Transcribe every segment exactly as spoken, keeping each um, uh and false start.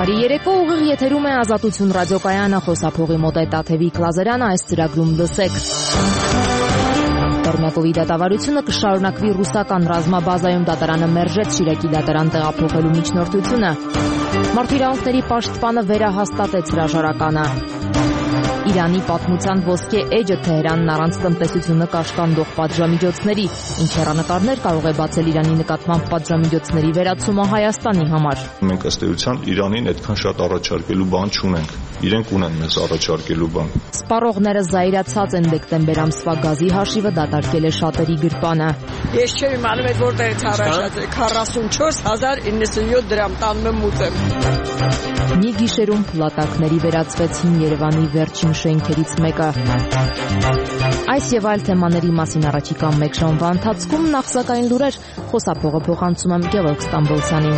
Բարի երեկո, ուղիղ եթերում է Ազատություն ռադիոկայանը, խոսափողի մոտ է Տաթևիկ Լազարյանը, այս ծրագրում լսեք։ Տերմյակովի դատավարությունը կշարունակվի ռուսական ռազմաբազայում դատարանը մերժեց Շիրակի դատարան տեղափոխելու միջնորդությունը։ Մարդու իրավունքների պաշտպանը վերահաստատեց հրաժարականը։ Իրանի պատմության ոսկե էջը Թեհրանն առանց տնտեսությունը կաշկանդող պատժամիջոցների, ինչ հեռանկարներ կարող է բացել Իրանի նկատմամբ պատժամիջոցների վերացումը Հայաստանի համար։ Մենք ըստ էության Իրանին այդքան շատ առաջարկելու բան չունենք, իրենք ունեն մեզ առաջարկելու բան։ Սպառողները զայրացած են դեկտեմբեր ամսվա գազի հաշիվը դատարկել է շատերի գրպանը։ Ես չէի իմանում այդ որտեղից առաջացել քառասունչորս հազար իննսունյոթ դրամ տանում եմ ուտեմ։ Մի գիշերում փլատակների վերածվեց հին Երևանի վերջին շենքերից մեկը։ Այս եւ այլ թեմաների մասին առաջիկա մեկ ժամվա ընթացքում նախսակային լուրեր, խոսափողը փոխանցում եմ Գևորգ Ստամբոլցյանին։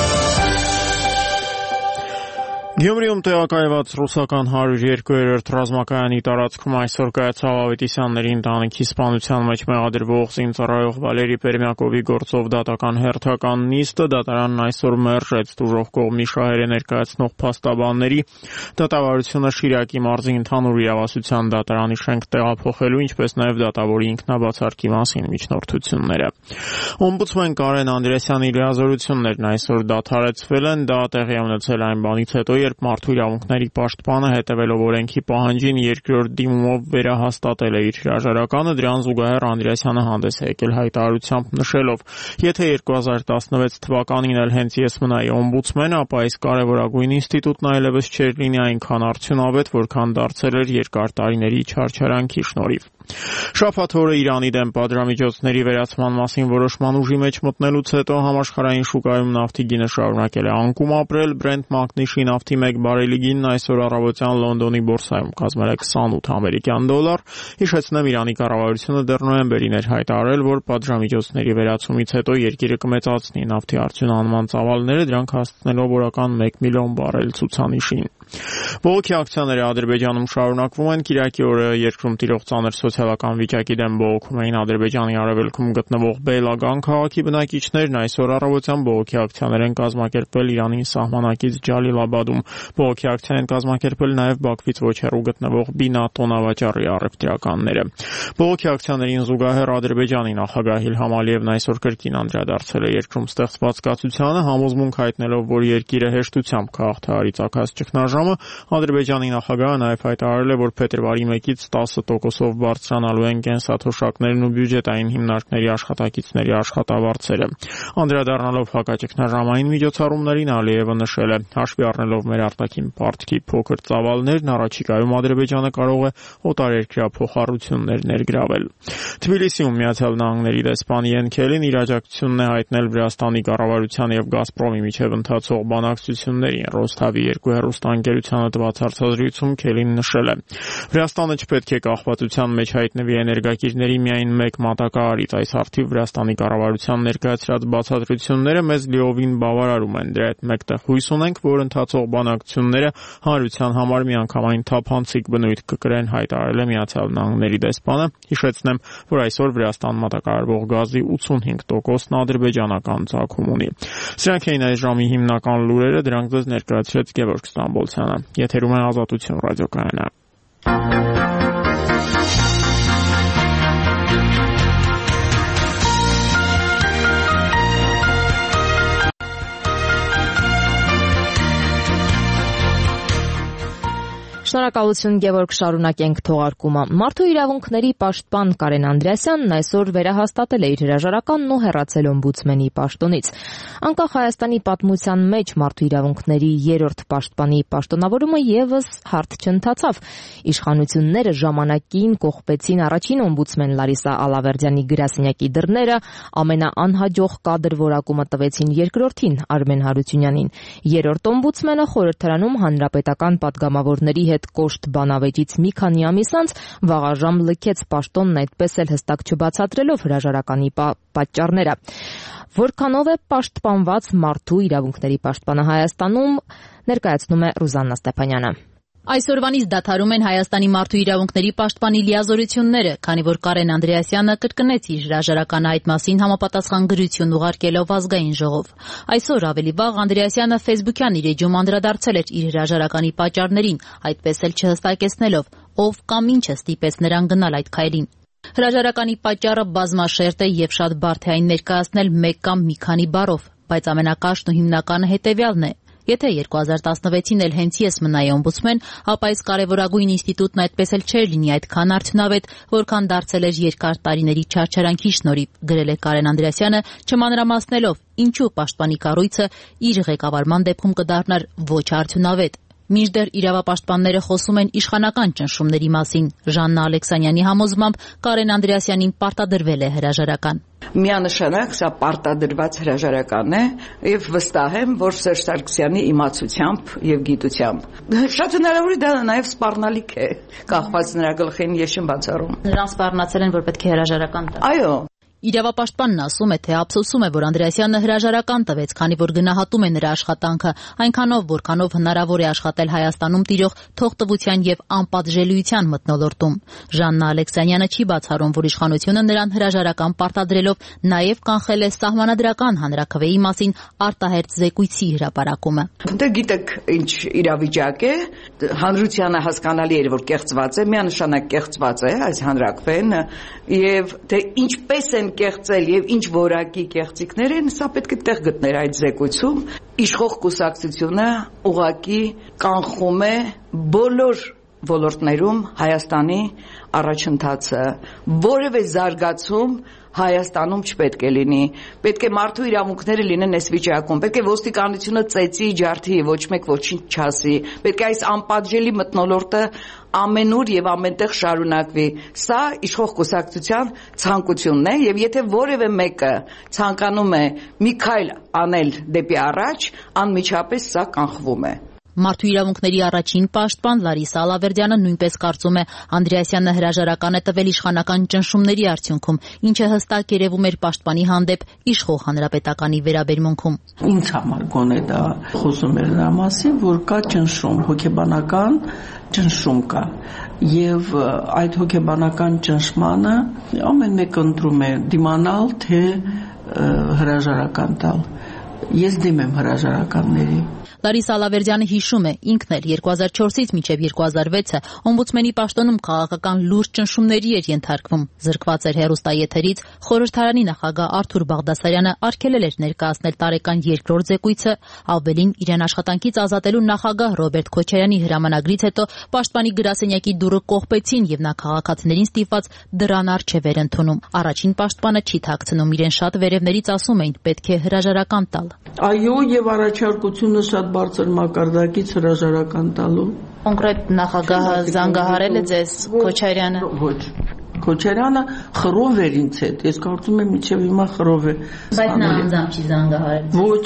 Գյումրիում տեղակայված ռուսական հարյուր երկու ռազմակայանի տարածքում այսօր կայացավ Ավետիսյանների ընտանիքի սպանության մեջ մեղադրվող զինծառայող Վալերի Պերմյակովի գործով դատական հերթական նիստը դատարանն այսօր մերժեց տուժող կողմի շահերը ներկայացնող փաստաբանների դատավարությունը Շիրակի մարզի ընդհանուր իրավասության դատարանի շենք տեղափոխելու, ինչպես նաև դատավորի ինքնաբացարկի մասին միջնորդությունները։ Օմբուդսմեն Կարեն Անդրեասյանի լիազորություններն այսօր դադարեցվել են, դա տեղի է ունեցել այն բանից հետո, երբ մարդու իրավունքների պաշտպանը հետևելով օրենքի պահանջին երկրորդ դիմումով վերահաստատել է իր հրաժարականը, դրան զուգահեռ Անդրեասյանը հանդես է եկել հայտարարությամբ նշելով. «Եթե երկու հազար տասնվեց թվականին էլ հենց ես մնայի օմբուդսմեն, ապա այս կարևորագույն ինստիտուտն այլևս չէր լինի այնքան արդյունավետ, որքան դարձել էր երկար տարիների չարչարանքի շնորհիվ»։ Շաբաթ օրը Իրանի դեմ պատժամիջոցների վերացման մասին որոշման ուժի մեջ մտնելուց հետո համաշխարհային շուկայում նավթի գինը շարունակել է անկում ապրել, Brent մագնիսի նավթի մեկ բարելի գինն այսօր առավոտյան Լոնդոնի բորսայում կազմել է քսանութ ամերիկյան դոլար։ Հիշեցնեմ, Իրանի կառավարությունը դեռ նոյեմբերին էր հայտարարել, որ պատժամիջոցների վերացումից հետո երկիրը կմեծացնի նավթի արդյունահանման ծավալները, դրանք հասցնելով օրական մեկ միլիոն բարել ցուցանիշին։ Բողոքի ակցիաները Ադրբեջանում շարունակվում են։ Կիրակի օրը երկրում տիրող ծանր սոցիալական վիճակի դեմ բողոքում էին Ադրբեջանի արևելքում գտնվող Բեյլագան քաղաքի բնակիչներն, այսօր առավոտյան բողոքի ակցիաներ են կազմակերպել Իրանի սահմանակից Ջալիլաբադում։ Բողոքի ակցիա են կազմակերպել նաև Բաքվից ոչ հեռու գտնվող Բինա տոնավաճառի առևտրականները։ Բողոքի ակցիաներին զուգահեռ Ադրբեջանի նախագահ Իլհամ Ալիևն այսօր կրկին անդրադարձել է երկրում ստեղծված կացությանը, համոզմունք հայտնելով, որ երկիրը հեշտությամբ կհաղթահարի ծագած ճգնաժամը։ Ադրբեջանի նախագահը նաև հայտարարել է, որ փետրվարի մեկից տասը տոկոսով բարձրանալու են կենսաթոշակներն ու բյուջետային հիմնարկների աշխատակիցների աշխատավարձերը։ Անդրադառնալով հակաճգնաժամային միջոցառումներին, Ալիևը նշել է. «Հաշվի առնելով մեր արտաքին պարտքի փոքր ծավալներն, առաջիկայում Ադրբեջանը կարող է օտարերկրյա փոխառություններ ներգրավել»։ Թբիլիսիում Միացյալ Նահանգների դեսպան Յեն Քելին իր աջակցությունն է հայտնել Վրաստանի կառավարության եւ Գազպրոմի միջև ընթացող բանակցություններին։ Ռոստավի երկու հեռուստաընկերությանը տված հարցազրույցում Քելին նշել է. «Վրաստանը չպետք է կախվածության մեջ հայտնվի էներգակիրների միայն մեկ մատակարարից։ Այս հարցի Վրաստանի կառավարության ներկայացրած բացատրությունները մեզ լիովին բավարարում են։ Դրա հետ մեկտեղ հույս ունենք, որ ընթացող բանակցությունները հանրության համար միանգամայն թափանցիկ բնույթ կկրեն», հայտարարել է Միացյալ Նահանգների դեսպանը։ Հիշեցնեմ, որ այսօր Վրաստան մատակարարվող գազի ութսունհինգ տոկոսն ադրբեջանական ծագում ունի։ Սրանք էին այս ժամի հիմնական լուրերը, դրանք ձեզ ներկայացրեց Գևորգ Ստամբոլցյանը։ Եթերում է Ազատություն ռադիոկայանը։ Շնորհակալություն Գևորգ, շարունակենք թողարկումը։ Մարդու իրավունքների պաշտպան Կարեն Անդրեասյանն այսօր վերահաստատել է իր հրաժարականն ու հեռացել օմբուդսմենի պաշտոնից։ Անկախ Հայաստանի պատմության մեջ մարդու իրավունքների երրորդ պաշտպանի պաշտոնավորումը եւս հարթ չընթացավ։ Իշխանությունները ժամանակին կողպեցին առաջին օմբուդսմեն Լարիսա Ալավերդյանի գրասենյակի դռները, ամենաանհաջող կադր որակումը տվեցին երկրորդին Արմեն Հարությունյանին։ Երրորդ օմբուդսմենը խորհրդարանում հանրապետական падգամավորների հետ կոշտ բանավեճից մի քանի ամիս անց վաղաժամ լքեց պաշտոնն, այդպես էլ հստակ չբացատրելով հրաժարականի պատճառները։ Որքանով է պաշտպանված մարդու իրավունքների պաշտպանը Հայաստանում, ներկայացնում է Ռուզաննա Ստեփանյանը։ Այսօրվանից դադարում են Հայաստանի մարդու իրավունքների պաշտպանի լիազորությունները, քանի որ Կարեն Անդրեասյանը կրկնեց իր հրաժարականը այդ մասին համապատասխան գրություն ուղարկելով ազգային ժողով։ Այսօր ավելի վաղ Անդրեասյանը Facebook-յան իր էջում անդրադարձել էր իր հրաժարականի պատճառներին, այդպես էլ չհստակեցնելով, ով կամ ինչը ստիպեց նրան գնալ այդ քայլին։ Հրաժարականի պատճառը բազմաշերտ է եւ շատ բարդ է այն ներկայացնել մեկ կամ մի քանի բառով, բայց ամենակաշն ու հիմնականը հետեւյալն է. Եթե երկու հազար տասնվեցին էլ հենց ես մնայի օմբուդսմեն, ապա այս կարևորագույն ինստիտուտն այդպես էլ չէր լինի այդքան արդյունավետ, որքան դարձել էր երկար տարիների չարչարանքի շնորհիվ, գրել է Կարեն Անդրեասյանը, չմանրամասնելով ինչու պաշտպանի կառույցը իր ղեկավարման դեպքում կդառնար ոչ արդյունավետ։ Մինչդեռ իրավապաշտպանները խոսում են իշխանական ճնշումների մասին։ Ժաննա Ալեքսանյանի համոզմամբ Կարեն Անդրեասյանին պարտադրվել է հրաժարական։ Միանշանակ սա պարտադրված հրաժարական է եւ վստահ եմ, որ Սերժ Սարգսյանի իմացությամբ եւ գիտությամբ։ Շատ հնարավոր է դա նաեւ սպառնալիք է, կախված նրա գլխին ես չեմ բացառում։ Նրան սպառնացել են, որ պետք է հրաժարական տա։ Այո։ Իրավապաշտպանն ասում է, թե ափսոսում է, որ Անդրեասյանը հրաժարական տվեց, քանի որ գնահատում է նրա աշխատանքը, այնքանով, որքանով հնարավոր է աշխատել Հայաստանում տիրող թողտվության եւ անպատժելիության մթնոլորտում։ Ժաննա Ալեքսանյանը չի բացառում, որ իշխանությունը նրան հրաժարական պարտադրելով նաեւ կանխել է սահմանադրական հանրաքվեի մասին արտահերթ զեկույցի հրապարակումը։ Դե գիտեք, ինչ իրավիճակ է, հանրությանը հասկանալի էր, որ կեղծված է, միանշանակ կեղծված է այս հանրաքվեն, եւ թե ինչպես են կեղծել եւ ինչ որակի կեղծիքներ են, սա պետք է տեղ գտներ այդ զեկույցում։ Իշխող կուսակցությունը ուղղակի կանխում է բոլոր ոլորտներում Հայաստանի առաջընթացը, որևէ զարգացում Հայաստանում չպետք է լինի, պետք է մարդու իրավունքները լինեն այս վիճակում, պետք է ոստիկանությունը ծեծի, ջարդի, ոչ մեկ ոչինչ չասի, պետք է այս անպատժելի մթնոլորտը ամենուր եւ ամենտեղ շարունակվի։ Սա իշխող կուսակցության ցանկությունն է եւ եթե որևէ մեկը ցանկանում է մի քայլ անել դեպի առաջ, անմիջապես սա կանխվում է։ Մարդու իրավունքների առաջին պաշտպան Լարիսա Ալավերդյանը նույնպես կարծում է Անդրեասյանը հրաժարական է տվել իշխանական ճնշումների արդյունքում, ինչը հստակ երևում էր պաշտպանի հանդեպ իշխող հանրապետականի վերաբերմունքում։ Ինձ համար գոնե դա խոսում էր նրա մասին, որ կա ճնշում, հոգեբանական ճնշում կա եւ այդ հոգեբանական ճնշմանը ամեն մեկը ընտրում է դիմանալ թե հրաժարական տալ։ Ես դեմ եմ հրաժարականների։ Լարիսա Ալավերդյանը հիշում է, ինքն էլ երկու հազար չորսից մինչև երկու հազար վեցը օմբուդսմենի պաշտոնում քաղաքական լուրջ ճնշումների էր ենթարկվում։ Զրկված էր հեռուստաեթերից, խորհրդարանի նախագահ Արթուր Բաղդասարյանը արգելել էր ներկայացնել տարեկան երկրորդ զեկույցը, ավելին իրեն աշխատանքից ազատելու նախագահ Ռոբերտ Քոչարյանի հրամանագրից հետո պաշտպանի գրասենյակի դուռը կողպեցին եւ նա քաղաքացիներին ստիպված դրան առջև էր ընդունում։ Առաջին պաշտպանը չի թաքցնում, իրեն շատ վերևներից ասում էին պետք է հրաժարական տալ։ Այո, եւ առաջարկությունը շատ բարձր մակարդակից հրաժարական տալու։ Կոնկրետ նախագահը զանգահարել է ձեզ Քոչարյանը։ Ոչ։ Քոչարյանը խռով էր ինձ հետ։ Ես կարծում եմ մինչև հիմա խռով է։ Բայց նա անձամբ չի զանգահարել։ Ոչ։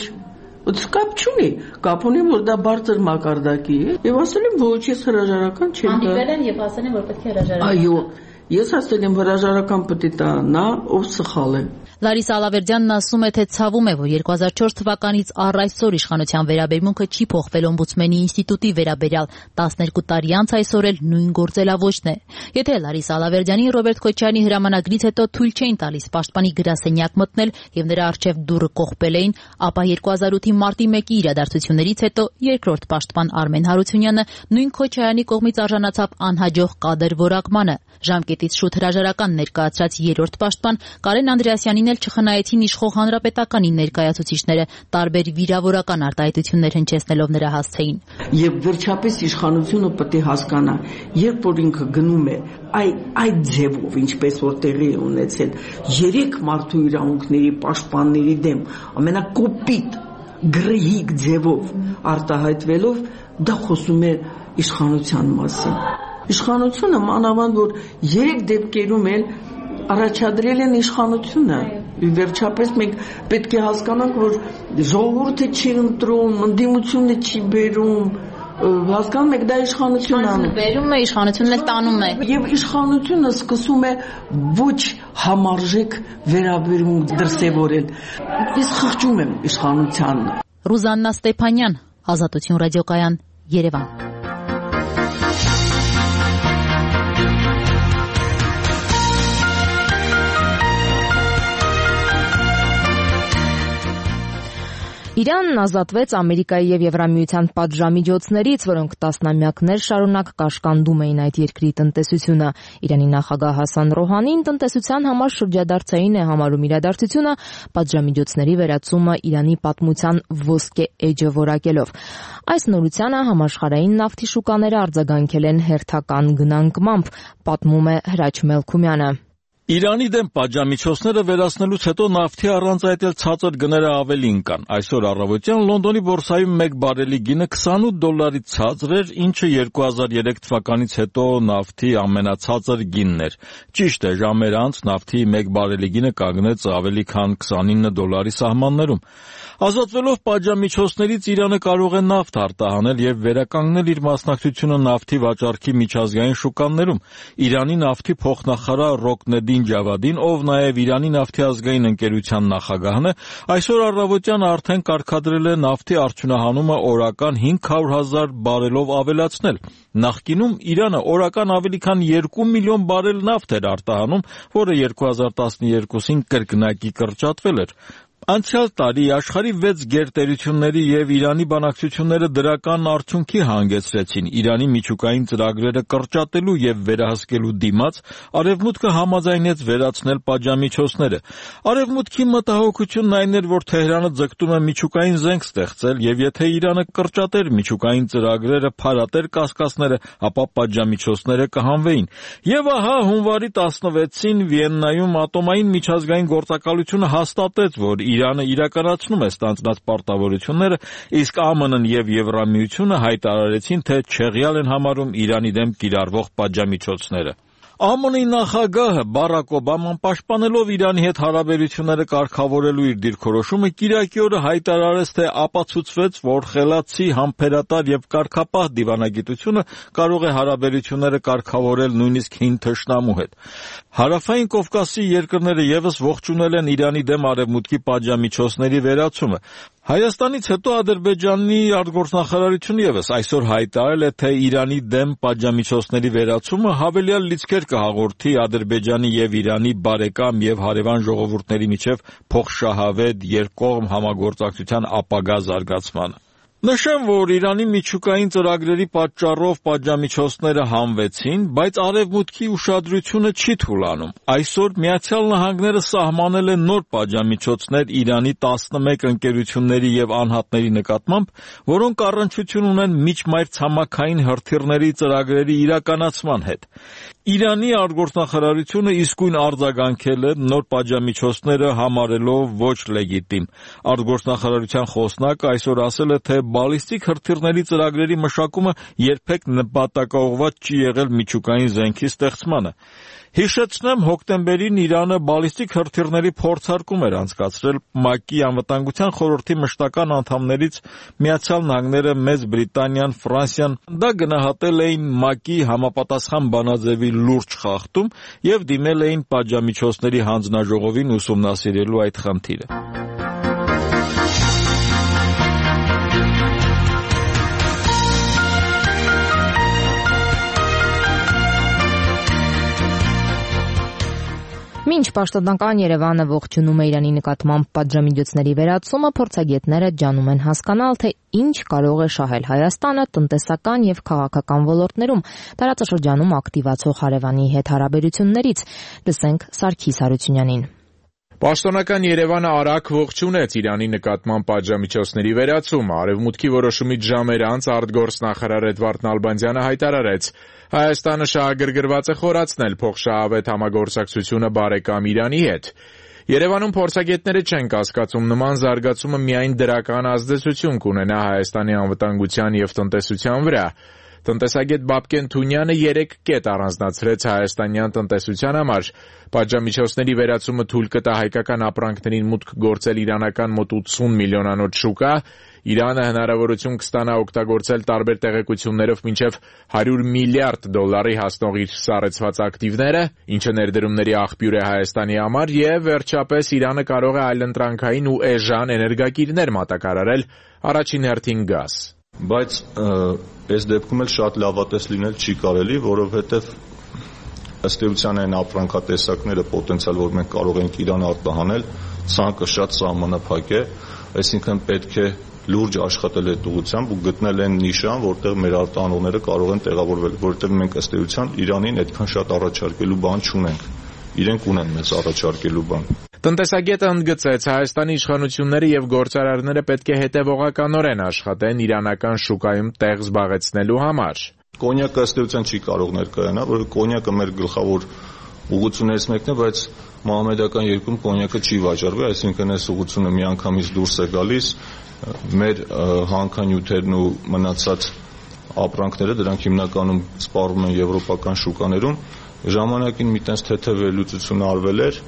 Կապ չունի, կապ ունի, որ դա բարձր մակարդակի է։ Եվ ասել եմ ոչ, ես հրաժարական չեմ տա։ Հանդիպել են եւ ասել են, որ պետք է հրաժարական։ Այո։ Ես ասել եմ հրաժարական պետք է տա նա, ով սխալ է։ Լարիսա Ալավերդյանն ասում է, թե ցավում է, որ երկու հազար չորս թվականից առ այսօր իշխանության վերաբերմունքը չի փոխվել օմբուդսմենի ինստիտուտի վերաբերյալ, տասներկու տարի անց այսօր էլ նույն գործելավոճն է։ Եթե Լարիսա Ալավերդյանի Ռոբերտ Քոչարյանի հրամանագրից հետո թույլ չէին տալիս պաշտպանի գրասենյակ մտնել եւ նրա առջեւ դուռը կողպել էին, ապա երկու հազար ութի մարտի մեկի իրադարձություններից հետո երկրորդ պաշտպան Արմեն Հարությունյանը նույն Քոչարյանի կողմից արժանացավ անհաջող կադր որակմանը։ Ժամկետից շուտ հրաժարական ներկայացրած երրորդ պաշտպան Կարեն Անդրեասյանին էլ չխնայեցին իշխող հանրապետականի ներկայացուցիչները, տարբեր վիրավորական արտահայտություններ հնչեցնելով նրա հասցեին։ Եվ վերջապես իշխանությունը պետք է հասկանա, երբ որ ինքը գնում է այ այդ ձևով, ինչպես որ տեղի է ունեցել, երեք մարդու իրավունքների պաշտպանների դեմ ամենակոպիտ գրեհիկ ձևով արտահայտվելով, դա խոսում է իշխանության մասին։ Իշխանությունը մանավանդ որ երեք դեպքերում էլ առաջադրել են իշխանությունը։ Վերջապես մենք պետք է հասկանանք, որ ժողովուրդը չի ընտրում, ընդդիմությունը չի բերում, հասկանում եք, դա իշխանությունն անում։ Բերում է, իշխանությունն էլ տանում է։ Եվ իշխանությունը սկսում է ոչ համարժեք վերաբերմունք դրսևորել։ Ես խղճում եմ իշխանությանն։ Ռուզաննա Ստեփանյան, Ազատություն ռադիոկայան, Երևան։ Իրանն ազատվեց Ամերիկայի եւ Եվրամիության պատժամիջոցներից, որոնք տասնամյակներ շարունակ կաշկանդում էին այդ երկրի տնտեսությունը։ Իրանի նախագահ Հասան Ռոհանին տնտեսության համար շրջադարձային է համարում իրադարձությունը, պատժամիջոցների վերացումը Իրանի պատմության ոսկե էջը որակելով։ Այս նորությանը համաշխարհային նավթի շուկաները արձագանքել են հերթական գնանկմամբ, պատմում է Հրաչ Մելքումյանը։ Իրանի դեմ պատժամիջոցները վերացնելուց հետո նավթի առանց այդ էլ ցածր գները ավելին կան։ Այսօր առավոտյան Լոնդոնի բորսայում մեկ բարելի գինը քսանութ դոլարից ցածր էր, ինչը երկու հազար երեք թվականից հետո նավթի ամենացածր գինն էր։ Ճիշտ է, ժամեր անց նավթի մեկ բարելի գինը կանգնեց ավելի քան քսանինը դոլարի սահմաններում։ Ազատվելով պատժամիջոցներից Իրանը կարող է նավթ արտահանել եւ վերականգնել իր մասնակցությունը նավթի վաճառքի միջազգային շուկաներում։ Իրանի նավթի փոխնախարար Ռոկնեդին Ջավադին, ով նաեւ Իրանի նավթի ազգային ընկերության նախագահն է, այսօր առավոտյան արդեն կարգադրել է նավթի արդյունահանումը օրական հինգ հարյուր հազար բարելով ավելացնել։ Նախկինում Իրանը օրական ավելի քան երկու միլիոն բարել նավթ էր արտահանում, որը երկու հազար տասնյոթին կրկնակի կրճատվել էր։ Անցյալ տարի աշխարհի վեց գերտերությունների եւ Իրանի բանակցությունները դրական արդյունքի հանգեցրեցին։ Իրանի միջուկային ծրագրերը կրճատելու եւ վերահսկելու դիմաց Արևմուտքը համաձայնեց վերացնել պատժամիջոցները։ Արևմուտքի մտահոգությունն այն էր, որ Թեհրանը ձգտում է միջուկային զենք ստեղծել եւ եթե Իրանը կրճատեր միջուկային ծրագրերը, փարատեր կասկածները, ապա պատժամիջոցները կհանվեին։ Եվ ահա հունվարի տասնվեցին Վիեննայում ատոմային միջազգային գործակալությունը հաստատեց, որ Իրանը իրականացնում է ստանձնած պարտավորությունները, իսկ ԱՄՆ-ն եւ Եվրամիությունը հայտարարեցին, թե չեղյալ են համարում Իրանի դեմ կիրառվող պատժամիջոցները։ ԱՄՆ-ի նախագահը Բարակ Օբաման պաշտպանելով Իրանի հետ հարաբերությունները կարգավորելու իր դիրքորոշումը կիրակի օրը հայտարարեց, թե ապացուցվեց, որ խելացի, համբերատար եւ կարգապահ դիվանագիտությունը կարող է հարաբերությունները կարգավորել նույնիսկ հին թշնամու հետ։ Հարավային Կովկասի երկրները եւս ողջունել են Իրանի դեմ արևմուտքի պատժամիջոցների վերացումը։ Հայաստանից հետո Ադրբեջանի արտգործնախարարությունը եւս այսօր հայտարարել է, թե Իրանի դեմ պատժամիջոցների վերացումը հավելյալ լիցքեր կհաղորդի Ադրբեջանի եւ Իրանի բարեկամ եւ հարևան ժողովուրդների միջև փոխշահավետ երկկողմ համագործակցության ապագա զարգացմանը։ Նշեմ, որ Իրանի միջուկային ծրագրերի պատճառով պատժամիջոցները հանվեցին, բայց Արևմուտքի ուշադրությունը չի թուլանում։ Այսօր Միացյալ Նահանգները սահմանել է նոր պատժամիջոցներ Իրանի տասնմեկ ընկերությունների եւ անհատների նկատմամբ, որոնք առնչություն ունեն միջմայրցամաքային հրթիռների ծրագրերի իրականացման հետ։ Իրանի արտգործնախարարությունը իսկույն արձագանքել է նոր պատժամիջոցները համարելով ոչ լեգիտիմ։ Արտգործնախարարության խոսնակը այսօր ասել է, թե բալիստիկ հրթիռների ծրագրերի մշակումը երբեք նպատակաուղղված չի եղել միջուկային զենքի ստեղծմանը։ Հիշեցնեմ, հոկտեմբերին Իրանը բալիստիկ հրթիռների փորձարկում էր անցկացրել ՄԱԿ-ի անվտանգության խորհրդի մշտական անդամներից Միացյալ Նահանգները, Մեծ Բրիտանիան, Ֆրանսիան դա գնահատել էին ՄԱԿ-ի համապատասխան բանաձևի լուրջ խախտում եւ դիմել էին պատժամիջոցների հանձնաժողովին ուսումնասիրելու այդ խնդիրը։ Մինչ պաշտոնական Երևանը ողջունում է Իրանի նկատմամբ պատժամիջոցների վերացումը, փորձագետները ջանում են հասկանալ, թե ինչ կարող է շահել Հայաստանը տնտեսական եւ քաղաքական ոլորտներում տարածաշրջանում ակտիվացող հարևանի հետ հարաբերություններից։ Լսենք Սարգիս Հարությունյանին։ Պաշտոնական Երևանը արագ ողջունեց Իրանի նկատմամբ պատժամիջոցների վերացումը։ Արևմուտքի որոշումից ժամեր անց արտգործնախարար Էդվարդ Նալբանդյանը հայտարարեց. Հայաստանը շահագրգռված է խորացնել փոխշահավետ համագործակցությունը բարեկամ Իրանի հետ։ Երևանում փորձագետները չեն կասկածում, նման զարգացումը միայն դրական ազդեցություն կունենա Հայաստանի անվտանգության եւ տնտեսության վրա։ Տնտեսագետ Բաբկեն Թունյանը երեք կետ առանձնացրեց հայաստանյան տնտեսության համար։ Պատժամիջոցների վերացումը թույլ կտա հայկական ապրանքներին մուտք գործել իրանական մոտ ութսուն միլիոնանոց շուկա, Իրանը հնարավորություն կստանա օգտագործել տարբեր տեղեկություններով մինչև հարյուր միլիարդ դոլարի հասնող իր սառեցված ակտիվները, ինչը ներդրումների աղբյուր է Հայաստանի համար, եւ վերջապես Իրանը կարող է այլընտրանքային ու էժան էներգակիրներ մատակարարել, առաջին հերթին գազ։ Բայց այս դեպքում էլ շատ լավատես լինել չի կարելի, որովհետև ըստ էության այն ապրանքատեսակները պոտենցիալ, որ մենք կարող ենք Իրան արտահանել, ցանկը շատ սահմանափակ է, այսինքն պետք է լուրջ աշխատել այդ ուղղությամբ ու գտնել այն նիշան, որտեղ մեր արտահանողները կարող են տեղավորվել, որտեղ մենք ըստ էության Իրանին այդքան շատ առաջարկելու բան չունենք։ Իրենք ունեն մեզ առաջարկելու բան։ Տնտեսագետը ընդգծեց, Հայաստանի իշխանությունները եւ գործարարները պետք է հետեւողականորեն աշխատեն իրանական շուկայում տեղ զբաղեցնելու համար։ Կոնյակը ըստ էության չի կարող ներկայանալ, որը կոնյակը մեր գլխավոր ուղղություններից մեկն է, բայց մահմեդական երկրում կոնյակը չի վաճառվի, այսինքն այս ուղղությունը միանգամից դուրս է գալիս, մեր հանքանյութերն ու մնացած ապրանքները դրանք հիմնականում սպառվում են եվրոպական շուկաներում, ժամանակին մի տես թեթև վերլուծություն արվել էր,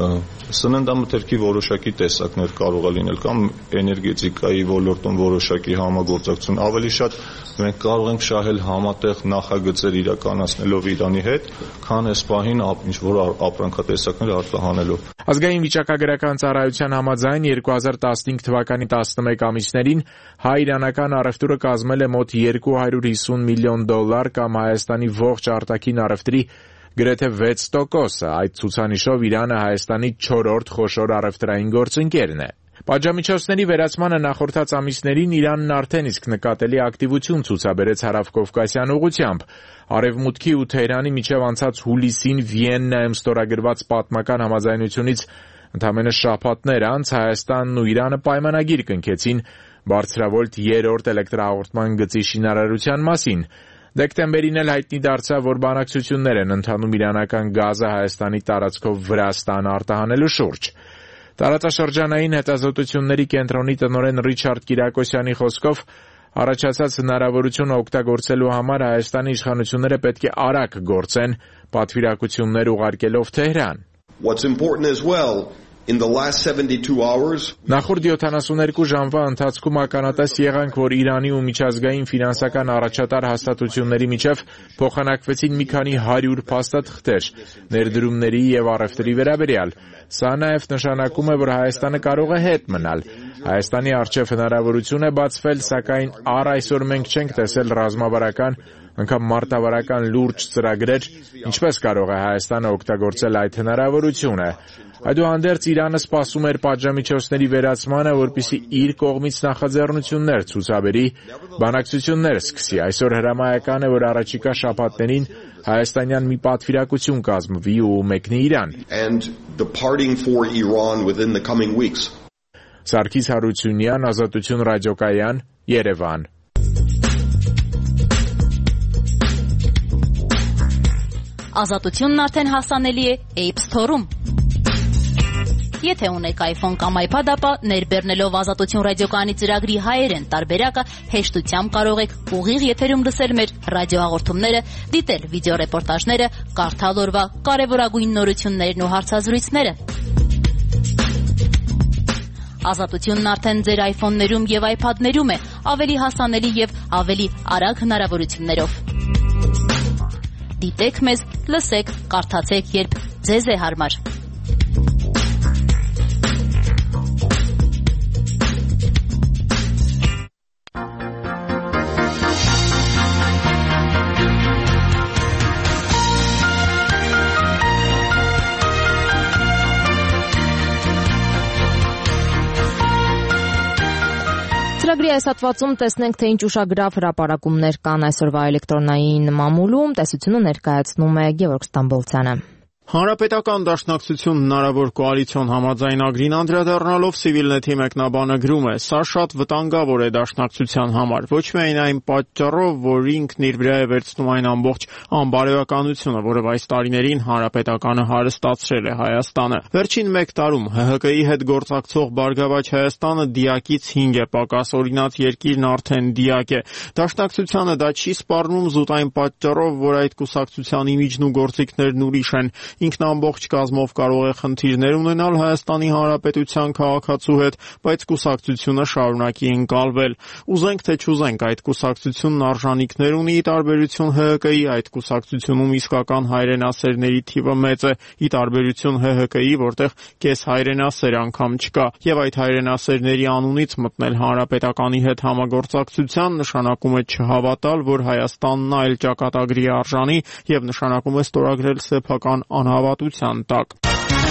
սննդամթերքի որոշակի տեսակներ կարող է լինել կամ էներգետիկայի ոլորտում որոշակի համագործակցություն, ավելի շատ մենք կարող ենք շահել համատեղ նախագծեր իրականացնելով Իրանի հետ, քան այս պահին ինչ որ ապրանքատեսակներ արտահանելով։ Ազգային վիճակագրական ծառայության համաձայն երկու հազար տասնհինգ թվականի տասնմեկ ամիսներին հայ-իրանական առևտուրը կազմել է մոտ երկու հարյուր հիսուն միլիոն դոլար կամ Հայաստանի ողջ արտաքին առևտրի գրեթե վեց տոկոսը, այդ ցուցանիշով Իրանը Հայաստանի չորրորդ խոշոր առևտրային գործընկերն է։ Պատժամիջոցների վերացմանը նախորդած ամիսներին Իրանն արդեն իսկ նկատելի ակտիվություն ցուցաբերեց հարավկովկասյան ուղղությամբ։ Արևմուտքի ու Թեհրանի միջև անցած հուլիսին Վիեննայում ստորագրված պատմական համաձայնությունից ընդամենը շաբաթներ անց Հայաստանն ու Իրանը պայմանագիր կնքեցին բարձրավոլտ երրորդ էլեկտրահաղորդման գծի շինարարության մասին։ Դեկտեմբերին էլ հայտնի դարձավ, որ բանակցություններ են ընթանում իրանական գազը Հայաստանի տարածքով Վրաստան արտահանելու շուրջ։ Տարածաշրջանային հետազոտությունների կենտրոնի տնօրեն Ռիչարդ Կիրակոսյանի խոսքով առաջացած հնարավորությունը օգտագործելու համար Հայաստանի իշխանությունները պետք է արագ գործեն, պատվիրակություններ ուղարկելով Թեհրան։ What's important as well in the last seventy-two hours Նախորդ յոթանասուներկու ժամվա ընթացքում ականատես եղանք, որ Իրանի ու միջազգային ֆինանսական առաջատար հաստատությունների միջև փոխանակվեցին մի քանի հարյուր փաստաթղթեր ներդրումների եւ առևտրի վերաբերյալ։ Սա նաեւ նշանակում է, որ Հայաստանը կարող է հետ մնալ։ Հայաստանի առջև հնարավորություն է բացվել, սակայն առ այսօր մենք չենք տեսել ռազմավարական անգամ մարտավարական լուրջ ծրագրեր, ինչպես կարող է Հայաստանը օգտագործել այդ հնարավորությունը։ Այդուհանդերձ Իրանը սպասում էր պատժամիջոցների վերացմանը, որպեսզի իր կողմից նախաձեռնություններ ցուցաբերի, բանակցություններ սկսի։ Այսօր հրամայական է, որ առաջիկա շաբաթներին հայաստանյան մի պատվիրակություն կազմվի ու մեկնի Իրան։ Սարգիս Հարությունյան, Ազատություն ռադիոկայան, Երևան։ Ազատությունն արդեն հասանելի է App Store-ում։ Եթե ունեք iPhone կամ iPad, ապա ներբեռնելով Ազատություն ռադիոկայանի ծրագրի հայերեն տարբերակը հեշտությամբ կարող եք ուղիղ եթերում լսել մեր ռադիոհաղորդումները, դիտել վիդեոռեպորտաժները, կարդալ օրվա կարևորագույն նորություններն ու հարցազրույցները։ Ազատությունն արդեն ձեր iPhone-ներում եւ iPad-ներում է, ավելի հասանելի եւ ավելի արագ հնարավորություններով։ Դիտեք մեզ, լսեք, կարդացեք, երբ ձեզ է հարմար։ Ծրագրի այս հատվածում տեսնենք, թե ինչ ուշագրավ հրապարակումներ կան այսօրվա էլեկտրոնային մամուլում, տեսությունը ներկայացնում է Գևորգ Ստամբոլցյանը։ Հանրապետական դաշնակցություն հնարավոր կոալիցիոն համաձայնագրին անդրադառնալով Civilnet-ի մեկնաբանը գրում է. «Սա շատ վտանգավոր է դաշնակցության համար, ոչ միայն այն պատճառով, որ ինքն իր վրա է վերցնում այն ամբողջ անբարոյականությունը, որով այս տարիներին Հանրապետականը հարստացրել է Հայաստանը։ Վերջին մեկ տարում ՀՀԿ-ի հետ գործակցող Բարգավաճ Հայաստանը դիակից հինգ է պակաս, օրինաց երկիրն արդեն դիակ է։ Դաշնակցությանը դա չի սպառնում զուտ այն պատճառով, որ այդ կուսակցության իմիջն ու գործիքներն ուրիշ են։ Ինքն ամբողջ կազմով կարող է խնդիրներ ունենալ Հայաստանի Հանրապետության քաղաքացու հետ, բայց կուսակցությունը շարունակի ընկալվել։ Ուզենք թե չուզենք, այդ կուսակցությունն արժանինքներ ունի, ի տարբերություն ՀՀԿ-ի, այդ կուսակցությունում իսկական հայրենասերների թիվը մեծ է, ի տարբերություն ՀՀԿ-ի, որտեղ կես հայրենասեր անգամ չկա, եւ այդ հայրենասերների անունից մտնել Հանրապետականի հետ համագործակցության նշանակում է չհավատալ, որ Հայաստանն այլ ճակատագրի արժանի եւ նշանակում է ստորագրել սեփական անհավատության տակ։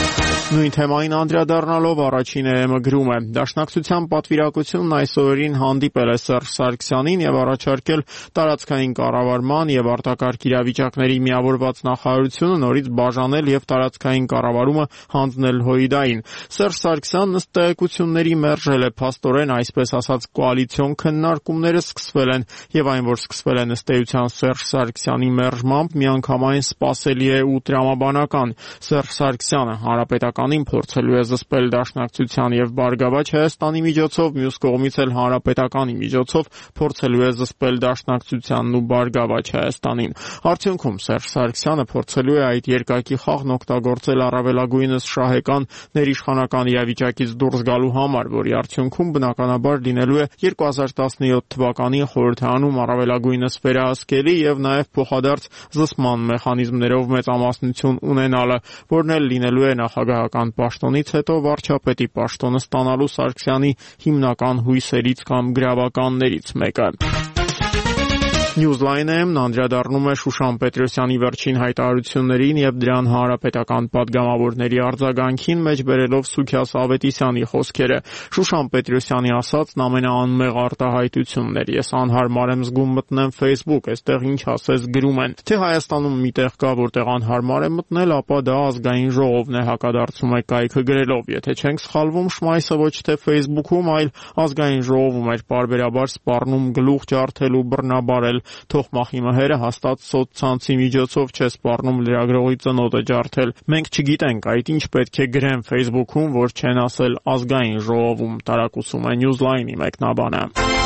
Նույն թեմային անդրադառնալով առաջին էը գրում է. Դաշնակցության պատվիրակությունն այս օրերին հանդիպել է Սերժ Սարգսյանին եւ առաջարկել տարածքային կառավարման եւ արտակարգ իրավիճակների միավորված նախարարությունը նորից բաժանել եւ տարածքային կառավարումը հանձնել ՀՅԴ-ին։ Սերժ Սարգսյանն ըստ տեղեկությունների մերժել է փաստորեն, այսպես ասած, կոալիցիոն քննարկումները սկսվել են եւ այն, որ սկսվել են ըստ էության Սերժ Սարգսյանի մերժմամբ, միանգամայն սպասելի է ու տրամաբանական։ Սերժ Սարգսյանը հանրապետականին փորձելու է զսպել Դաշնակցության եւ Բարգավաճ Հայաստանի միջոցով, մյուս կողմից էլ հանրապետականի միջոցով փորձելու է զսպել Դաշնակցությանն ու Բարգավաճ Հայաստանին։ Արդյունքում Սերժ Սարգսյանը փորձելու է այդ երկակի խաղն օգտագործել առավելագույնս շահեկան ներիշխանական իրավիճակից դուրս գալու համար, որի արդյունքում բնականաբար լինելու է երկու հազար տասնյոթ թվականի խորհրդարանում առավելագույնս վերահսկելի եւ նաեւ փոխադարձ զսպման մեխանիզմներով մեծամասնություն ունենալը, որն էլ լինելու է նախագահական պաշտոնից հետո վարչապետի պաշտոնը ստանալու Սարգսյանի հիմնական հույսերից կամ գրավականներից մեկը։ Newsline-ն անդրադառնում է Շուշան Պետրոսյանի վերջին հայտարարություններին եւ դրան հանրապետական падգամավորների արձագանքին, մեջբերելով Սուքիաս Ավետիսյանի խոսքերը։ Շուշան Պետրոսյանի ասածն ամենաանմեղ արտահայտությունն էր։ Ես անհարմար եմ զգում մտնեմ Facebook, այստեղ ինչ ասես գրում են։ Թե Հայաստանում մի տեղ կա, որտեղ անհարմար է մտնել, ապա դա ազգային ժողովն է, հակադարձում է կայքը գրելով։ Եթե չենք սխալվում, Շմայսը ոչ թե Facebook-ում, այլ ազգային ժողովում էր պարբերաբար սպառնում գլուխ ջարդել ու բռնաբարել։ Թողմախի մհերը հաստատ սոցցանցի միջոցով չէ սպառնում լրագրողի ծնոտը ջարդել։ Մենք չգիտենք այդ ինչ պետք է գրեն Facebook-ում, որ չեն ասել ազգային ժողովում, տարակուսում է Newsline-ի մեկնաբանը։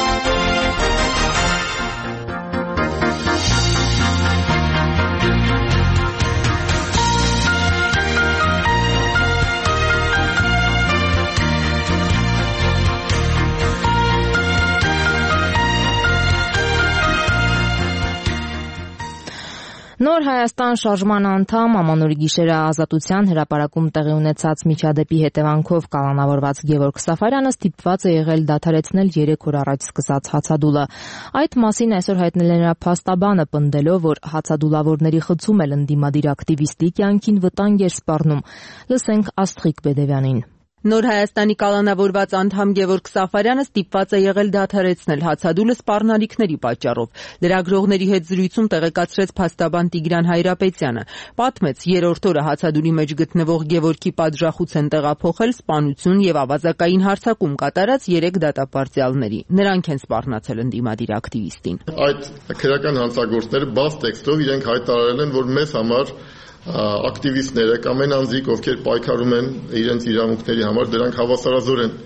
Նոր Հայաստան շարժման անդամ Ամանորի գիշերը Ազատության հրապարակում տեղի ունեցած միջադեպի հետևանքով կալանավորված Գևորգ Սաֆարյանը ստիպված է եղել դադարեցնել երեք օր առաջ սկսած հացադուլը։ Այդ մասին այսօր հայտնել է նրա փաստաբանը, պնդելով, որ հացադուլավորների խցում էլ ընդդիմադիր ակտիվիստի կյանքին վտանգ էր սպառնում։ Լսենք Աստղիկ Բեդևյանին։ Նոր Հայաստանի կալանավորված անդամ Գևորգ Սաֆարյանը ստիպված է եղել դադարեցնել հացադուլը սպառնալիքների պատճառով։ Լրագրողների հետ զրույցում տեղեկացրեց փաստաբան Տիգրան Հայրապետյանը։ Պատմեց, երրորդ օրը հացադուլի մեջ գտնվող Գևորգի պատժախուց են տեղափոխել սպանություն եւ ավազակային հարձակում կատարած երեք դատապարտյալների։ Նրանք են սպառնացել ընդդիմադիր ակտիվիստին։ Այդ քրեական հանցագործները բաց տեքստով իրենք հայտարարել են, որ մեզ համար ակտիվիստները կամ այն անձիկ, ովքեր պայքարում են իրենց իրավունքների համար, դրանք հավասարազոր են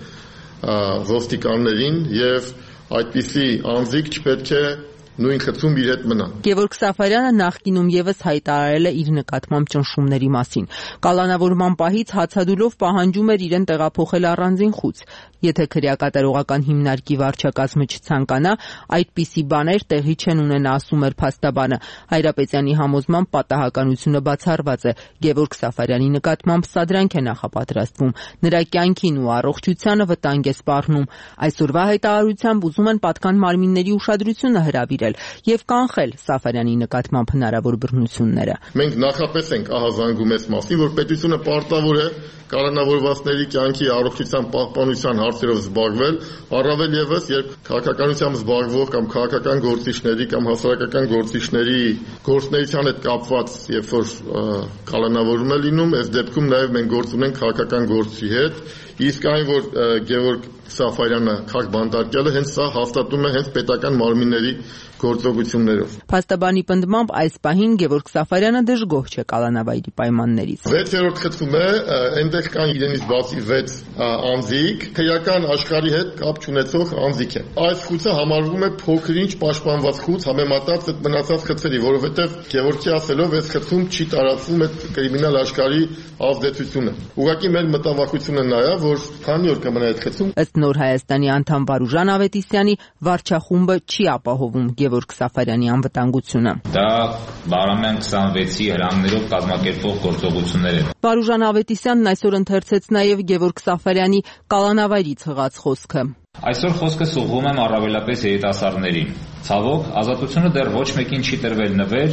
ոստիկաններին եւ այդպիսի անձիկ չպետք է նույն խցում իր հետ մնա։ Գևորգ Սաֆարյանը նախկինում եւս հայտարարել է իր նկատմամբ ճնշումների մասին։ Կալանավորման պահից հացադուլով պահանջում էր իրեն տեղափոխել առանձին խուց։ Եթե քրեակատարողական հիմնարկի վարչակազմը չցանկանա, այդպիսի բաներ տեղի չեն ունենա, ասում էր փաստաբանը։ Հայրապետյանի համոզմամբ պատահականությունը բացառված է։ Գևորգ Սաֆարյանի նկատմամբ սադրանք է նախապատրաստվում։ Նրա կյանքին ու առողջությանը վտանգ է սպառնում։ Այսօրվա հայտարարությամբ ուզում են պատկան մարմինների ուշադրությունը հրավիրել եւ կանխել Սաֆարյանի նկատմամբ հնարավոր բռնությունները։ Մենք նախապես ենք ահազանգում այս մասին, որ պետությունը պարտավոր է կալանավորվածների կյանքի առողջության պահպանության հարցերով զբաղվել, առավել եւս, երբ քաղաքականությամբ զբաղվող կամ քաղաքական գործիչների կամ հասարակական գործիչների գործունեության հետ կապված, երբ որ կալանավորում է լինում, այս դեպքում նաեւ մենք գործ ունենք քաղաքական գործի հետ, իսկ այն, որ Գևորգ Սաֆարյանը քաղաք բանտարկյալը հենց սա հաստատում է հենց պետական մարմինների գործողություններով։ Փաստաբանի պնդմամբ այս պահին Գևորգ Սաֆարյանը դժգոհ չէ կալանավայրի պայմաններից։ վեցերորդ խցում է, այնտեղ կան իրենից բացի վեց անձիկ, քրեական աշխարհի հետ կապ չունեցող անձիկ են։ Այս խուցը համարվում է փոքրինչ պաշտպանված խուց համեմատած այդ մնացած խցերի, որովհետև Գևորգի ասելով այս խցում չի տարածվում այդ կրիմինալ աշխարհի ազդեցությունը։ Ուղղակի մեր մտավախությունը նա է, որ քանի օր կմնա այդ խցում։ Ըստ Նոր Հայաստանի անդամ Վարուժան Ավետիսյանի, վարչախումբը չի ապահովում Գևորգ Սաֆարյանի անվտանգությունը։ Դա Բարամյան քսանվեցի հրամներով կազմակերպող գործողություններ են։ Վարուժան Ավետիսյանն այսօր ընթերցեց նաև Գևորգ Սաֆարյանի կալանավայրից հղած խոսքը։ Այսօր խոսքը ուղղում եմ առավելապես երիտասարդներին։ Ցավոք, ազատությունը դեռ ոչ մեկին չի տրվել նվեր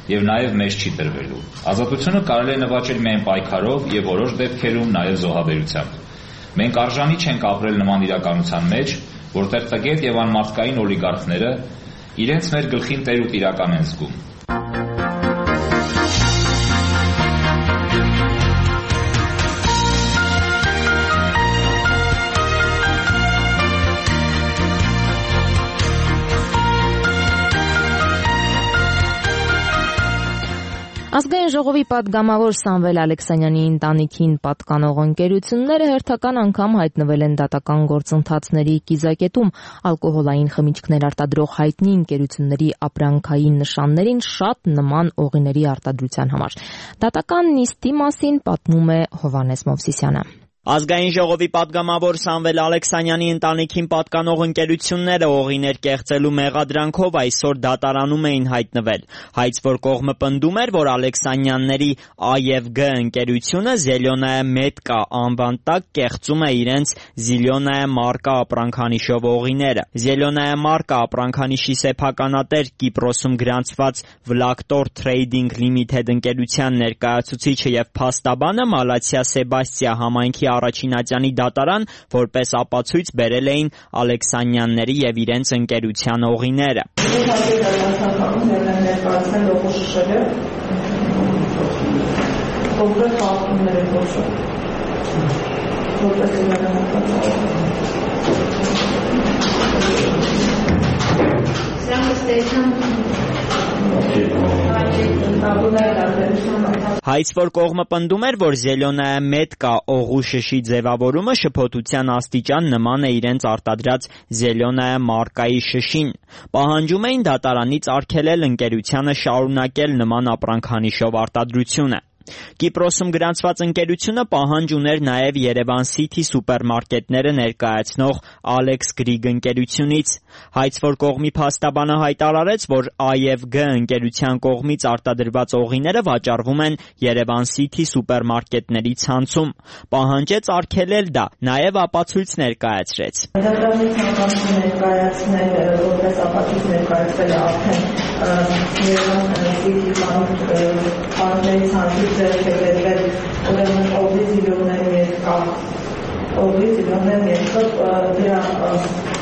եւ նաեւ մեզ չի տրվելու։ Ազատությունը կարելի է նվաճել միայն պայքարով եւ որոշ դեպքերում նաեւ զոհաբերությամբ։ Մենք արժանի չենք ապրել նման իրականության մեջ, որտեղ տգետ եւ անմարդկային օլիգարխները իրենց մեր գլխին տեր ու տիրական են զգում։ Ազգային ժողովի պատգամավոր Սամվել Ալեքսանյանի ընտանիքին պատկանող ընկերությունները հերթական անգամ հայտնվել են դատական գործընթացների կիզակետում ալկոհոլային խմիչքներ արտադրող հայտնի ընկերությունների ապրանքային նշաններին շատ նման օղիների արտադրության համար։ Դատական նիստի մասին պատմում է Հովհաննես Մովսիսյանը։ Ազգային ժողովի պատգամավոր Սամվել Ալեքսանյանի ընտանիքին պատկանող ընկերությունները օղիներ կեղծելու մեղադրանքով այսօր դատարանում էին հայտնվել։ Հայց որ կողմը պնդում էր, որ Ալեքսանյանների A և G ընկերությունը Զելյոնայա Մեդկա անվան տակ կեղծում է իրենց Զիլյոնայա մարկա ապրանքանիշով օղիները։ Զելյոնայա մարկա ապրանքանիշի սեփականատեր Կիպրոսում գրանցված Vlaktor Trading Limited ընկերության ներկայացուցիչը եւ փաստաբանը Մալացիա Սեբաստիա համայնքի առաջին ատյանի դատարան որպես ապացույց բերել էին Ալեքսանյանների եւ իրենց ընկերության օղիները։ Հայց որ կողմը պնդում էր, որ Զելյոնայա Մեդկա օղու շշի ձևավորումը շփոթության աստիճան նման է իրենց արտադրած Զելյոնայա մարկայի շշին։ Պահանջում էին դատարանից արգելել ընկերությանը շարունակել նման ապրանքանիշով արտադրությունը։ Կիպրոսում գրանցված ընկերությունը պահանջ ուներ նաև Երևան City սուպերմարկետները ներկայացնող Alex Greig ընկերությունից։ Հայց որ կողմի փաստաբանը հայտարարեց, որ A և G ընկերության կողմից արտադրված օղիները վաճառվում են Երևան City սուպերմարկետների ցանցում։ Պահանջեց արգելել դա, նաև ապացույց ներկայացրեց։ Դատարանից հանգամանք ներկայացնել, որպես ապացույց ներկայացվել է արդեն Երևան City պարտների ցանցից ուրեմն օղի զիլյոններ երկա օղի զիլյոններ երկա դրա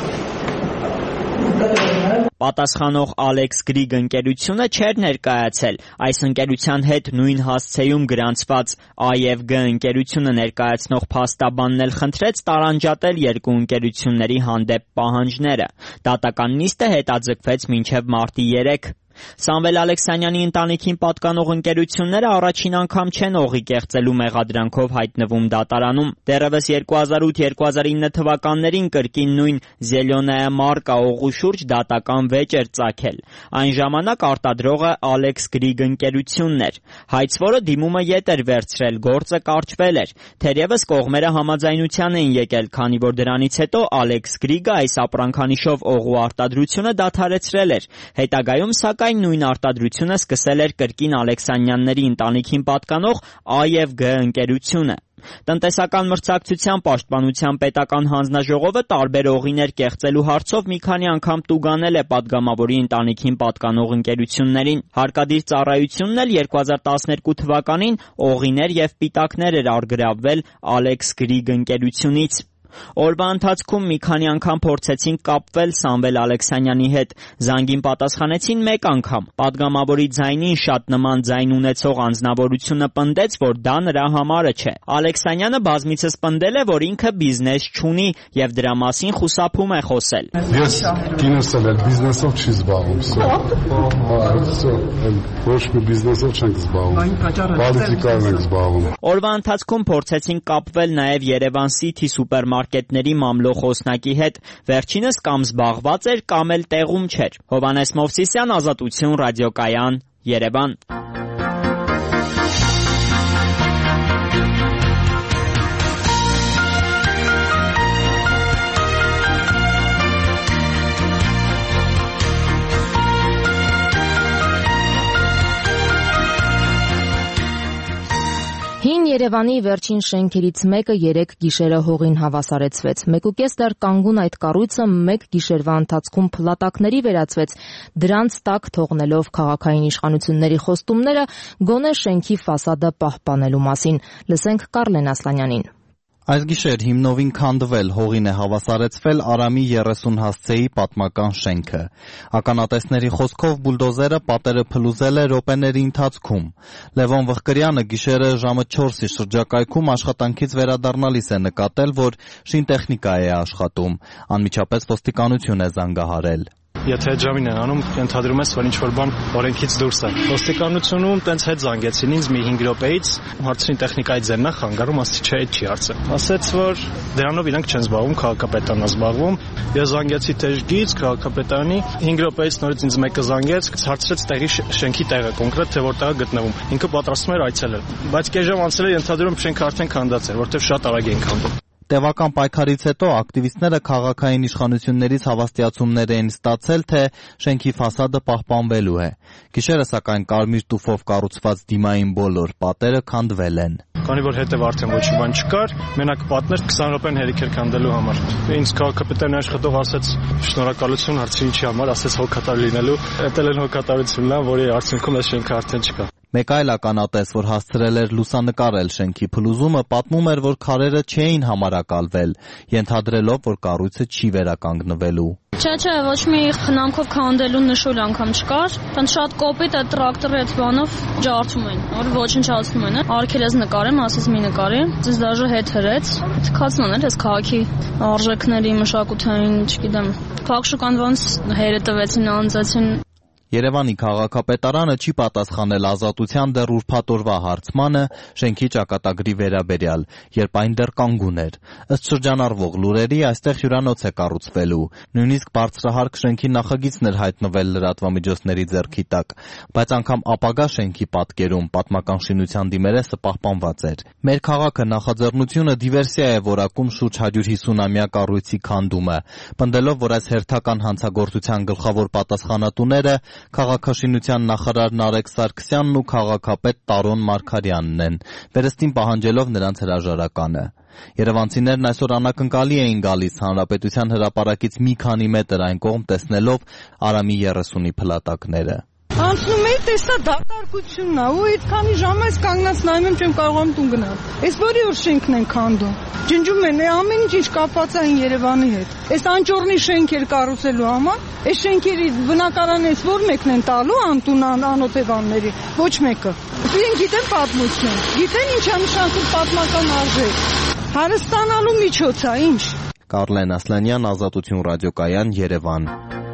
Պատասխանող Alex Greig ընկերությունը չէր ներկայացել։ Այս ընկերության հետ նույն հասցեում գրանցված A և G ընկերությունը ներկայացնող փաստաբանն էլ խնդրեց տարանջատել երկու ընկերությունների հանդեպ պահանջները։ Դատական նիստը հետաձգվեց մինչև մարտի երեքը։ Սամվել Ալեքսանյանի ընտանիքին պատկանող ընկերությունները առաջին անգամ չեն օղի կեղծելու մեղադրանքով հայտնվում դատարանում։ Դեռևս երկու հազար ութ երկու հազար ինը թվականներին կրկին նույն Զելյոնայա մարկա օղու շուրջ դատական վեճ էր ծագել։ Այն ժամանակ արտադրողը Alex Greig ընկերությունն էր։ Հայց որը դիմումը ետ էր վերցրել, գործը կարճվել էր։ Թերևս կողմերը համաձայնության էին եկել, քանի որ դրանից հետո Alex Greig-ը այս ապրանքանիշով օղու արտադրությունը դադարեցրել էր։ Հետագայում սակայն նույն արտադրությունը սկսել էր կրկին Ալեքսանյանների ընտանիքին պատկանող A և G ընկերությունը։ Տնտեսական մրցակցության պաշտպանության պետական հանձնաժողովը տարբեր օղիներ կեղծելու հարցով մի քանի անգամ տուգանել է պատգամավորի ընտանիքին պատկանող ընկերություններին։ Հարկադիր ծառայությունն էլ երկու հազար տասներկու թվականին օղիներ եւ պիտակներ էր արգրավվել Alex Greig ընկերությունից։ Օրվա ընթացքում մի քանի անգամ փորձեցին կապվել Սամվել Ալեքսանյանի հետ, զանգին պատասխանեցին մեկ անգամ։ Պատգամավորի ձայնին շատ նման ձայն ունեցող անձնավորությունը պնդեց, որ դա նրա համարը չէ։ Ալեքսանյանը բազմիցս պնդել է, որ ինքը բիզնես չունի եւ դրա մասին խուսափում է խոսել։ Ես կինս էլ բիզնեսով չի զբաղվում, ոչ մի բիզնեսով չենք զբաղվում, պոլիտիկայով ենք զբաղվում։ Օրվա ընթացքում փորձեցին կապվել նաեւ Երևան City սուպերմարկետների մամլո խոսնակի հետ, վերջինս կամ զբաղված էր, կամ էլ տեղում չէր։ Հովհաննես Մովսիսյան, Ազատություն ռադիոկայան, Երևան։ Հին Երևանի վերջին շենքերից մեկը երեք գիշերը հողին հավասարեցվեց։ Մեկուկես դար կանգուն այդ կառույցը մեկ գիշերվա ընթացքում փլատակների վերածվեց, դրանց տակ թողնելով քաղաքային իշխանությունների խոստումները գոնե շենքի ֆասադը պահպանելու մասին։ Լսենք Կարլեն Ասլանյանին։ Այս գիշեր հիմնովին քանդվել, հողին է հավասարեցվել Արամի երեսուն հասցեի պատմական շենքը։ Ականատեսների խոսքով բուլդոզերը պատերը փլուզել է րոպեների ընթացքում։ Լևոն Վղկրյանը գիշերը ժամը չորսի շրջակայքում աշխատանքից վերադառնալիս է նկատել, որ շինտեխնիկա է աշխատում։ Անմիջապես ոստիկանություն է զանգահարել։ Եթե այդ ժամին են անում, ենթադրում ես, որ ինչ-որ բան օրենքից դուրս է։ Ոստիկանությունում տենց հետ զանգեցին ինձ մի հինգ րոպեից, հարցրին տեխնիկայի ձեռն է խանգարում, ասեցի չէ, այդ չի հարցը։ Ասեց, որ դրանով իրանք չեն զբաղվում, քաղաքապետանն է զբաղվում։ Ես զանգեցի թեժգից քաղաքապետարանի, հինգ րոպեից նորից ինձ մեկը զանգեց, հարցրեց տեղի շենքի տեղը, կոնկրետ թե որտեղ է գտնվում։ Ինքը պատրաստվում էր այցելել։ Բայց կես ժամ անցել է, ենթադրում շենքը արդեն քանդած էր, որտեղ շատ արագ էին քանդում։ Տևական պայքարից հետո ակտիվիստները քաղաքային իշխանություններից հավաստիացումներ էին ստացել, թե շենքի ֆասադը պահպանվելու է։ Գիշերը սակայն կարմիր տուֆով կառուցված դիմային բոլոր պատերը քանդվել են։ Քանի որ հետև արդեն ոչ մի բան չկար, մենակ պատներ քսան րոպեն հերիք էր քանդելու համար։ Ինձ քաղաքապետարանի աշխատող ասեց շնորհակալություն հարցի ինչի համար, ասեց հոգատար լինելու։ Էդ էլ հոգատարությունն է, որի արդյունքում այս շենքը արդեն չկա։ Մեկ այլ ականատես, որ հասցրել էր լուսանկարել շենքի փլուզումը, պատմում էր, որ քարերը չէին համարակալվել, ենթադրելով, որ կառույցը չի վերականգնվելու։ Չէ, չէ, ոչ մի խնամքով քանդելու նշույլ անգամ չկար, բայց շատ կոպիտ է տրակտորի այդ բանով ջարդում են, որ ոչնչացնում են։ Արկել ես նկարեմ, ասես մի նկարի, ձեզ դաժե հետ հրեց, թքացնան էր այս քաղաքի արժեքների, մշակութային, չգիտեմ, քաղաքշուկանոնց հերը տվեցին, անձեցին։ Երևանի քաղաքապետարանը չի պատասխանել Ազատության դեռ ուրբաթ օրվա հարցմանը շենքի ճակատագրի վերաբերյալ, երբ այն դեռ կանգուն էր։ Ըստ շրջանառվող լուրերի, այստեղ հյուրանոց է կառուցվելու, նույնիսկ բարձրահարկ շենքի նախագիծն էր հայտնվել լրատվամիջոցների ձեռքի տակ, բայց անգամ ապագա շենքի պատկերում պատմական շինության դիմերեսը պահպանված էր։ Մեր քաղաքը նախաձեռնությունը դիվերսիա է որակում շուրջ հարյուր հիսուն-ամյա կառույցի քանդումը, պնդելով, որ այս հերթական հանցագործության գլխավոր պատասխանատուները քաղաքաշինության նախարար Նարեկ Սարգսյանն ու քաղաքապետ Տարոն Մարգարյանն են, վերստին պահանջելով նրանց հրաժարականը։ Երևանցիներն այսօր անակնկալի էին գալիս Հանրապետության հրապարակից մի քանի մետր այն կողմ տեսնելով Արամի երեսունի փլատակները։ Անցնում էի, տեսա դատարկությունն է, ու այդքանի ժամ այս կանգնած նայում եմ, չեմ կարողանում տուն գնալ։ Այս որի որ շենքն են քանդում։ Ջնջում են, ամեն ինչ կապված է Երևանի հետ։ Այս անճոռնի շենքեր կառուցելու համար, այս շենքերի բնակարանից որ մեկն են տալու անտուն անօթևանների, ոչ մեկը։ Իրենք գիտեն պատմություն, գիտեն ինչա նշանակում պատմական արժեք։ Հարստանալու միջոց է, ինչ։ Կարլեն Ասլանյան, Ազատություն ռադիոկայան, Երևան։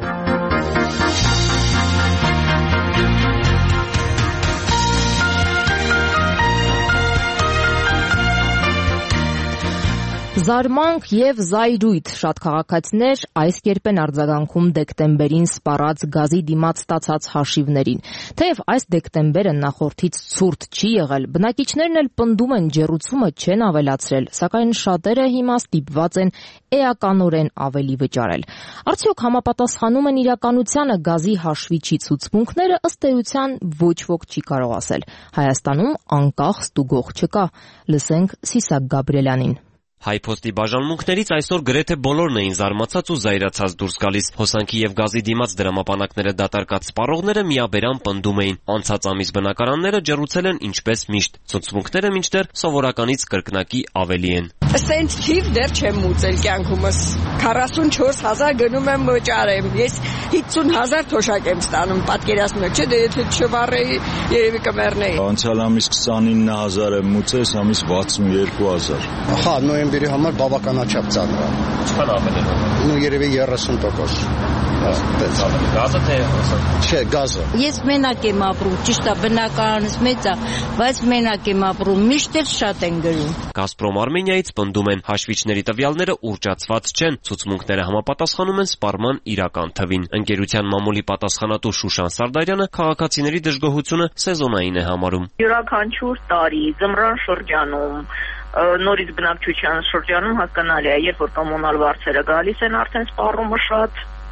Զարմանք եւ զայրույթ շատ քաղաքացիներ այս կերպ են արձագանքում դեկտեմբերին սպառած գազի դիմաց ստացած հաշիվներին։ Թեև այս դեկտեմբերը նախորդից ցուրտ չի եղել, բնակիչներն էլ պնդում են ջեռուցումը չեն ավելացրել, սակայն շատերը հիմա ստիպված են էականորեն ավելի վճարել։ Արդյոք համապատասխանում են իրականությանը գազի հաշվիչի ցուցմունքները, ըստ էության ոչ ոք չի կարող ասել։ Հայաստանում անկախ ստուգող չկա։ Լսենք Սիսակ Գաբրելյանին։ Հայփոստի բաժանմունքներից այսօր գրեթե բոլորն էին զարմացած ու զայրացած դուրս գալիս։ Հոսանքի եւ գազի դիմաց դրամապանակները դատարկած սպառողները միաբերան պնդում էին. անցած ամիս բնակարանները ջեռուցել են ինչպես միշտ, ցուցմունքները մինչդեռ սովորականից կրկնակի ավելի են։ Սենց թիվ դեռ չեմ մուծել կյանքումս։ քառասունչորս հազար գնում եմ վճարեմ։ Ես հիսուն հազար թոշակ եմ ստանում, պատկերացնում եք, չէ՞, դե եթե չվառեի, երևի կմեռնեի։ Անցյալ ամիս քսանինը հազար եմ մուծել, այս ամիս վաթսուն երկու հազար։ Հա, նոյեմբերի համար բավականաչափ ծանր է։ Ինչքան ավելի է։ Ну, երևի երեսուն տոկոս։ Գազը թե Չէ, գազը։ Ես մենակ եմ ապրում, ճիշտ է, բնակարանս մեծ է, բայց մենակ եմ ապրում, միշտ էլ շատ են գրում։ Գազպրոմ Արմենիայից պնդում են, հաշվիչների տվյալները ուռճացված չեն, ցուցմունքները համապատասխանում են սպառման իրական թվին։ Ընկերության մամուլի պատասխանատու Շուշան Սարդարյանը քաղաքացիների դժգոհությունը սեզոնային է համարում։ Յուրաքանչյուր տարի ձմռան շրջանում նորից բնակչության շրջանում հասկանալի է, երբ որ կոմունալ վարձերը գալիս են, արդեն սպառումը շատ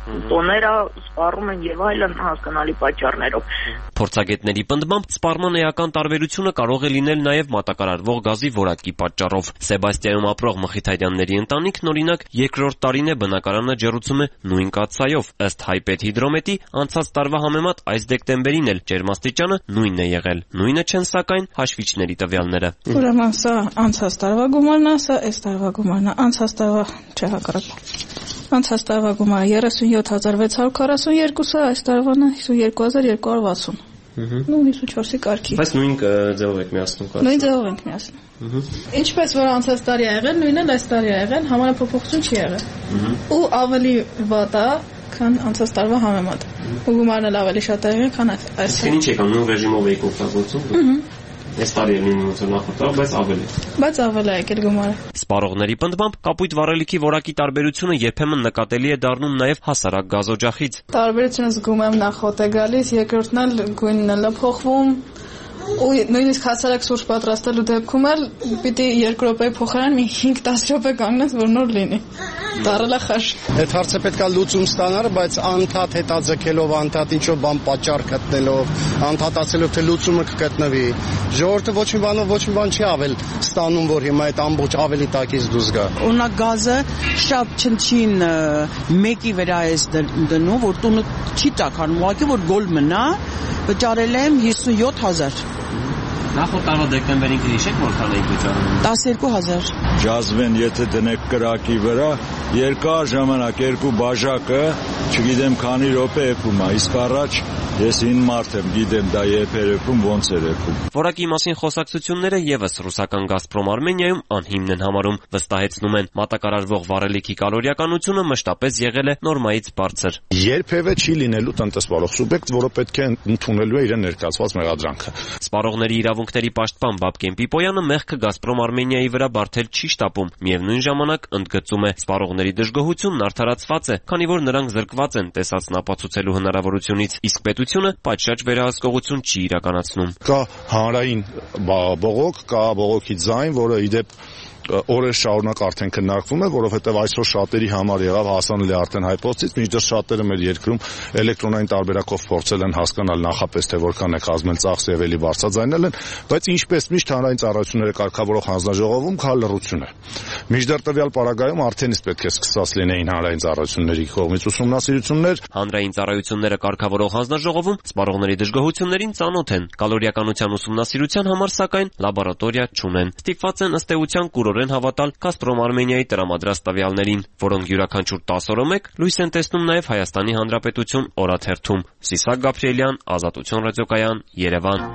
տոները սպառում են եւ այլն հասկանալի պատճառներով։ Փորձագետների պնդմամբ սպառման էական տարբերությունը կարող է լինել նաեւ մատակարարվող գազի որակի պատճառով։ Սեբաստիայում ապրող Մխիթարյանների ընտանիքն օրինակ երկրորդ տարին է բնակարանը ջեռուցում է նույն կաթսայով։ Ըստ Հայպեդհիդրոմետի անցած տարվա համեմատ այս դեկտեմբերին էլ ջերմաստիճանը նույնն է եղել։ Նույնը չեն սակայն հաշվիչների տվյալները։ Ուրեմն սա անցած տարվա գումարն է, սա այս տարվա գումարն է։ Անցած տարվա չէ հակառակ։ Անցած տարվա գումարը երեսունյոթ հազար վեց հարյուր քառասունյոթ, այս տարվան է հիսունյոթ հազար երկու հարյուր վաթսուն։ Նույն հիսունչորսի կարգի։ Բայց նույն ձևով եք միացնում կարգը։ Նույն ձևով ենք միացնում։ Ինչպես որ անցած տարի ա եղել, նույնն էլ այս տարի ա եղել, համանախափոխություն չի եղել։ Ու ավելի վատ է, քան անցած տարվա համեմատ։ Ու գումարն էլ ավելի շատ ա եղել, քան այս։ Ինչ եք անում, նույն ռեժիմով եք օգտագործում։ Այս տարի էլ նույնը նախորդավ, բայց ավելի։ Բայց ավելի է եկել գումարը։ Սպառողների պնդմամբ կապույտ վառելիքի որակի տարբերությունը երբեմն նկատելի է դառնում նաև հասարակ գազօջախից։ Տարբերությունը զգում եմ նախոտ է գալիս, երկրորդն էլ գույնն էլ է փոխվում։ Ու նույնիսկ հասարակ սուրճ պատրաստելու դեպքում էլ պիտի երկու րոպեի փոխարեն մի հինգ դաս րոպե կանգնես, որ նոր լինի։ Դառել է խաշ։ Այդ հարցը պետք է լուծում ստանալ, բայց անդադ հետաձգելով, անդադ ինչ-որ բան պատճառ գտնելով, անդադացելով թե լուծումը կգտնվի։ Ժողովուրդը ոչ մի բանով ոչ մի բան չի ավել ստանում, որ հիմա այդ ամբողջ ավելի տակից դուրս գա։ Օրինակ գազը շատ չնչին մեկի վրա է դնում, որ տունը չի տականում, ուղղակի որ գոլ մնա, վճարել եմ հիսունյոթ հազար։ Նախորդ տարվա դեկտեմբերին կհիշեք որքան եք վճարում։ տասներկու հազար։ Ջազվեն եթե դնեք կրակի վրա, երկար ժամանակ երկու բաժակը, չգիտեմ քանի րոպե եփում է, իսկ առաջ ես հին մարդ եմ, գիտեմ դա երբ էր եփում, ոնց էր եփում։ Որակի մասին խոսակցությունները եւս ռուսական Գազպրոմ Արմենիայում անհիմն են համարում, վստահեցնում են մատակարարվող վառելիքի կալորիականությունը մշտապես եղել է նորմայից բարձր։ Երբևէ չի լինելու տնտեսվարող սուբյեկտ, որը պետք է ընդունելու է իր ներկայացված մեղադրանքը։ Սպառողների իրավունքների պաշտպան Բաբկեն Պիպոյանը մեղքը Գազպրոմ Արմենիայի վրա բարթել չի շտապում, միևնույն ժամանակ ընդգծում է սպառողների դժգոհությունն արդարացված է, քանի որ նրանք զրկված են տեսածն ապացուցելու հնարավորությունից, իսկ պետությունը պատշաճ վերահսկողություն չի իրականացնում։ Կա հանրային բողոք, կա բողոքի ձայն, որը իդեպ օրեր շարունակ արդեն քննարկվում է, որովհետև այսօր շատերի համար եղավ հասանելի արդեն հայպոստից, մինչդեռ շատերը մեր երկրում էլեկտրոնային տարբերակով փորձել են հասկանալ նախապես թե որքան է կազմել ծախսը եւ էլի բարձրաձայնել են, բայց ինչպես միշտ հանրային ծառայությունները կարգավորող հանձնաժողովում կա լռություն է։ Մինչդեռ տվյալ պարագայում արդեն իսկ պետք է սկսած լինեին հանրային ծառայությունների կողմից ուսումնասիրություններ։ Հանրային ծառայությունները կարգավորող հանձնաժողովում սպառողների դժգոհություններին ծանոթ են, կալորիականության ուսումնասիրության համար սակայն լաբորատորիա չունեն։ Ստիպված են ըստ էության կուրորեն հավատալ Գազպրոմ Արմենիայի տրամադրած տվյալներին, որոնք յուրաքանչյուր տասը օրը մեկ լույս են տեսնում նաև Հայաստանի Հանրապետություն օրաթերթում։ Սիսակ Գաբրիելյան, Ազատություն ռադիոկայան, Երևան։